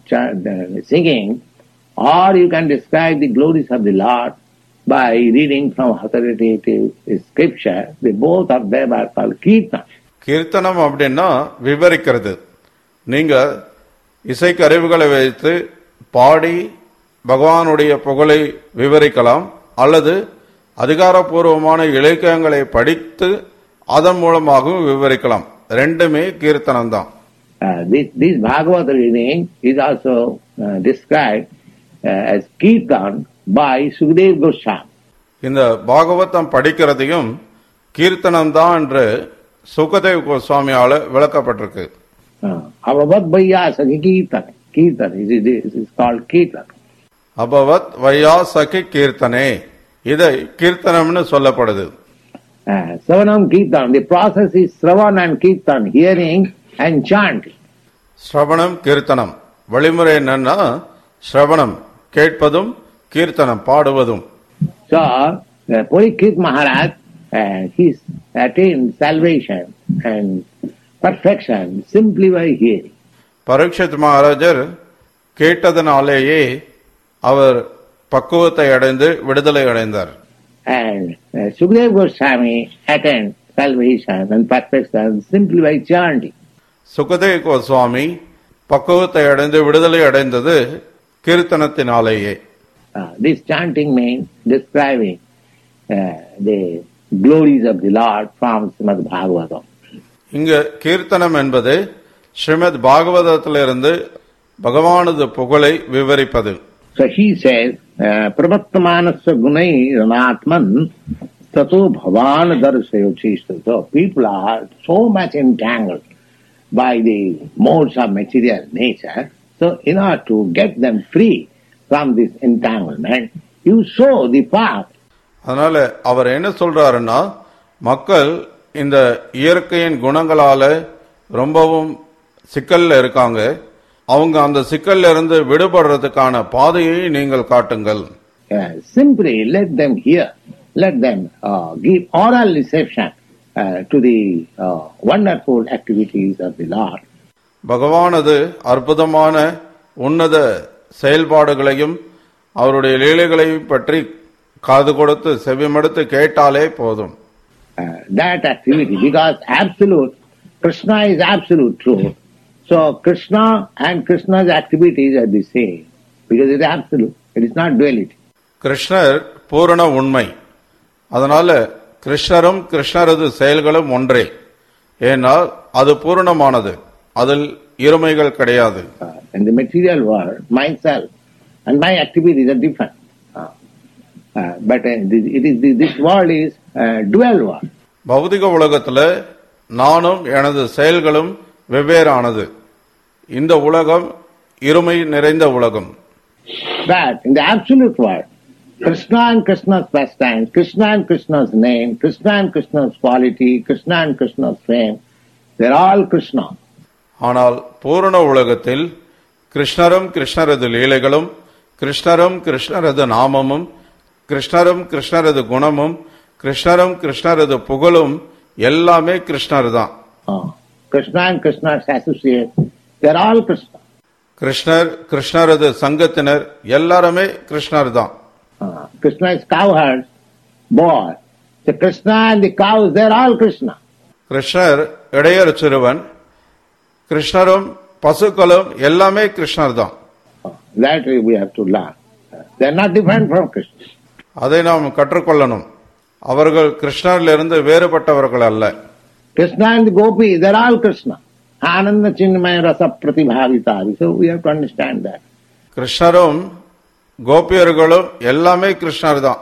singing, or you can describe the glories of the Lord by reading from authoritative scripture. The both of them are called kirtan.
கீர்த்தனம் அப்படின்னா விவரிக்கிறது. நீங்க இசைக்கருவிகளை வைத்து பாடி பகவானுடைய புகழை விவரிக்கலாம், அல்லது அதிகாரப்பூர்வமான இலக்கியங்களை படித்து அதன் மூலமாகவும் விவரிக்கலாம். ரெண்டுமே கீர்த்தனம் தான்.
Uh, this, this Bhagavad reading is also uh, described uh, as kirtan by Sukadeva Goswami.
இந்த பாகவதம் படிக்கிறதையும் கீர்த்தனம் தான் என்று Sukhdev கோஸ்வாமியால விளக்கப்பட்டிருக்கு.
Abhavat Vaiyasaki Kirtan. Kirtan is, is, is called Kirtan.
அபவத் வையாசகி கீர்த்தனே, இதை கீர்த்தனம்னு சொல்லப்படுது.
Sravanam Kirtan, the process is Sravan and Kirtan, hearing and chanting.
ஸ்ரவணம் கீர்த்தனம், வழிமுறை என்னன்னா ஸ்ரவணம் கேட்பதும் கீர்த்தனம் பாடுவதும்.
So, uh, Parikshit Maharaj, uh, he attained salvation and perfection simply by hearing.
Parikshit மகாராஜர் கேட்டதனாலேயே அவர் பக்குவத்தை அடைந்து விடுதலை அடைந்தார்.
And uh, Sukadeva Goswami attained salvation and perfection simply by chanting.
Sukhdev Goswami பக்குவத்தை அடைந்து விடுதலை அடைந்தது கீர்த்தனத்தினாலேயே.
Uh, this chanting means describing uh, the glories of the Lord from Srimad Bhagavatam.
இங்க கீர்த்தனம் என்பது ஸ்ரீமத் பாகவதத்திலிருந்து பகவானது புகழை விவரிப்பது.
So he says, Pravattamanasya gunai ranatman tato bhavan darsayochishta. So people are so much entangled by the modes of material nature. So in order to get them free from this entanglement, you show the path.
அதனால அவர் என்ன சொல்றாருன்னா, மக்கள் இந்த இயற்கையின் குணங்களால ரொம்பவும் சிக்கல்ல இருக்காங்க, அவங்க அந்த சிக்கல்ல இருந்து விடுபடுறதுக்கான பாதையை நீங்கள் காட்டுங்கள்.
Uh, simply let them hear, let them uh, give oral reception uh, to the uh, wonderful activities of the Lord.
பகவானது அற்புதமான உன்னத செயல்பாடுகளையும் அவருடைய லீலைகளையும் பற்றி காது கொடுத்து செவிமடுத்து கேட்டாலே போதும்.
Uh, that activity, because absolute, Krishna is absolute truth. So Krishna and Krishna's activities are the same, because it is absolute, it is not duality.
கிருஷ்ணர் பூரண உண்மை, அதனால கிருஷ்ணரும் கிருஷ்ணரது செயல்களும் ஒன்றே, ஏனால் அது பூரணமானது, அதில் இருமைகள் கிடையாது.
Uh, in the material world, myself and my activities are different. Uh, uh, but uh, it is, this world is uh, dual world.
பௌதிக உலகத்துல நானும் எனது செயல்களும் வெவ்வேறானது. இந்த உலகம் இருமை நிறைந்த உலகம்.
But in the absolute world, Krishna and Krishna's pastime, Krishna and Krishna's name, Krishna and Krishna's quality, Krishna and Krishna's fame, they are all Krishna.
ஆனால் பூரண உலகத்தில் கிருஷ்ணரும் கிருஷ்ணரது லீலைகளும், கிருஷ்ணரும் கிருஷ்ணரது நாமமும், கிருஷ்ணரும் கிருஷ்ணரது குணமும், கிருஷ்ணரும் கிருஷ்ணரது புகழும் எல்லாமே கிருஷ்ணர் தான்.
Krishna and Krishna's associates, they are all Krishna.
கிருஷ்ணர் கிருஷ்ணரது சங்கத்தினர் எல்லாருமே கிருஷ்ணர் தான்.
Uh, Krishna is cowherd boy. So Krishna and the cows, they are all Krishna.
கிருஷ்ணர் இடையர் சிறுவன், கிருஷ்ணரும் பசுக்களும் எல்லாமே கிருஷ்ணர் தான்.
Uh, that we have to learn. Uh, they are not different from Krishna.
அதை நாம் கற்றுக்கொள்ளணும். அவர்கள் கிருஷ்ணரிலிருந்து வேறுபட்டவர்கள் அல்ல.
Krishna and the gopis, they are all Krishna. Ananda Chinmaya Rasa Pratibhavitari. So we have to understand that.
கிருஷ்ணரும் கோபியர்களும் எல்லாமே கிருஷ்ணர் தான்.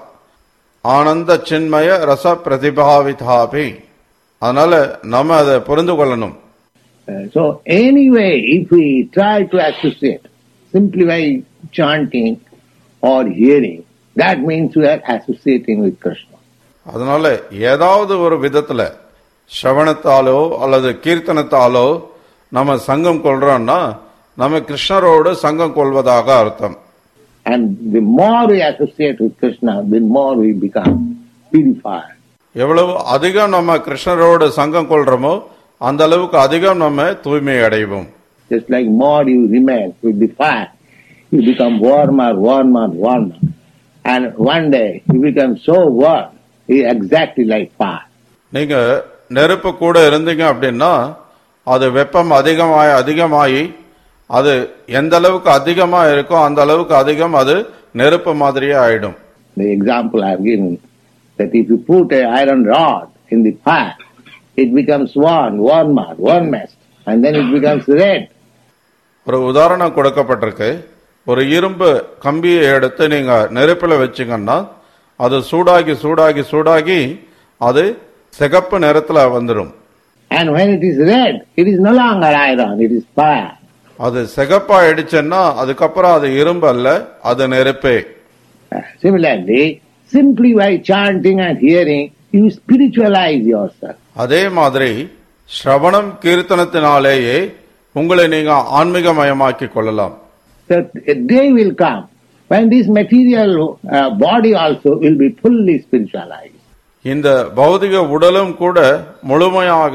ஆனந்த சின்மய ரச பிரதிபாவிதாபி. அதனால நம்ம அதை புரிந்து கொள்ளணும்.
So anyway, if we try to associate simply by chanting or hearing, that means we are associating with Krishna.
அதனால ஏதாவது ஒரு விதத்துல ஸ்ரவணத்தாலோ அல்லது கீர்த்தனத்தாலோ நம்ம சங்கம் கொள்றோம்னா நம்ம கிருஷ்ணரோடு சங்கம் கொள்வதாக அர்த்தம்.
And the more we associate with Krishna, the more we become purified.
எவ்வளவு அதிகம் நம்ம கிருஷ்ணரோடு சங்கம் கொள்றோமோ அந்த அளவுக்கு அதிகம் நம்ம தூய்மை அடைவோம்.
Just like more you remain with the fire, you become warmer, warmer, warmer. And one day you become so warm, you exactly like fire.
நீங்க நெருப்பு கூட இருந்தீங்க அப்படின்னா அது வெப்பம் அதிகமாய் அதிகமாயி அது எந்த அளவுக்கு அதிகமா இருக்கோ அந்த அளவுக்கு அதிகம் அது நெருப்பு மாதிரியே ஆயிடும்.
The example I have given, that if you put an iron rod in the fire, it becomes warm, warmer, warmest, and then it becomes red.
ஒரு உதாரணம் கொடுக்கப்பட்டிருக்கு. ஒரு இரும்பு கம்பியை எடுத்து நீங்க நெருப்பில் வச்சீங்கன்னா அது சூடாகி சூடாகி சூடாகி அது சிகப்பு நிறத்துல வந்துடும்.
And when it is red, it is no longer iron, it is fire.
அது சிகப்பா ஆயிடுச்சுன்னா அதுக்கப்புறம் அது இரும்பு அல்ல, அது நெருப்பே.
Similarly, simply by chanting and hearing, you spiritualize yourself.
அதே மாதிரி ஸ்ரவணம் கீர்த்தனத்தினாலேயே உங்களை நீங்க ஆன்மீகமயமாக்கிக் கொள்ளலாம்.
That a day will come when this material uh, body also will be fully spiritualized.
இந்த பௌதிக உடலும் கூட முழுமையாக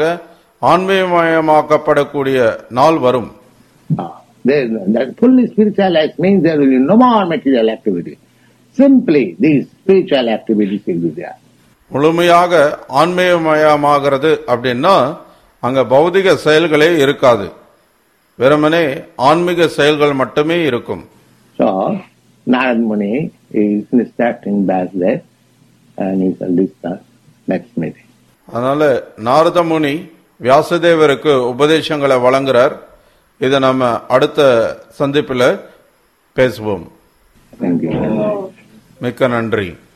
ஆன்மீகமயமாக்கப்படக்கூடிய நாள் வரும்.
Uh, then, that fully spiritualized means there will be no more material activity. Simply these spiritual activities will be there.
முழுமையாக ஆன்மீகமயமாகிறது அப்படின்னா அங்க பௌதிக செயல்களே இருக்காது, வெறுமனே ஆன்மீக செயல்கள் மட்டுமே இருக்கும்.
So Narad Muni is instructing back there, and he shall discuss next meeting.
அதனால நாரத முனி வியாசதேவருக்கு உபதேசங்களை வழங்குறார். இதை நம்ம அடுத்த சந்திப்பில் பேசுவோம்.
Thank you.
மிக்க நன்றி.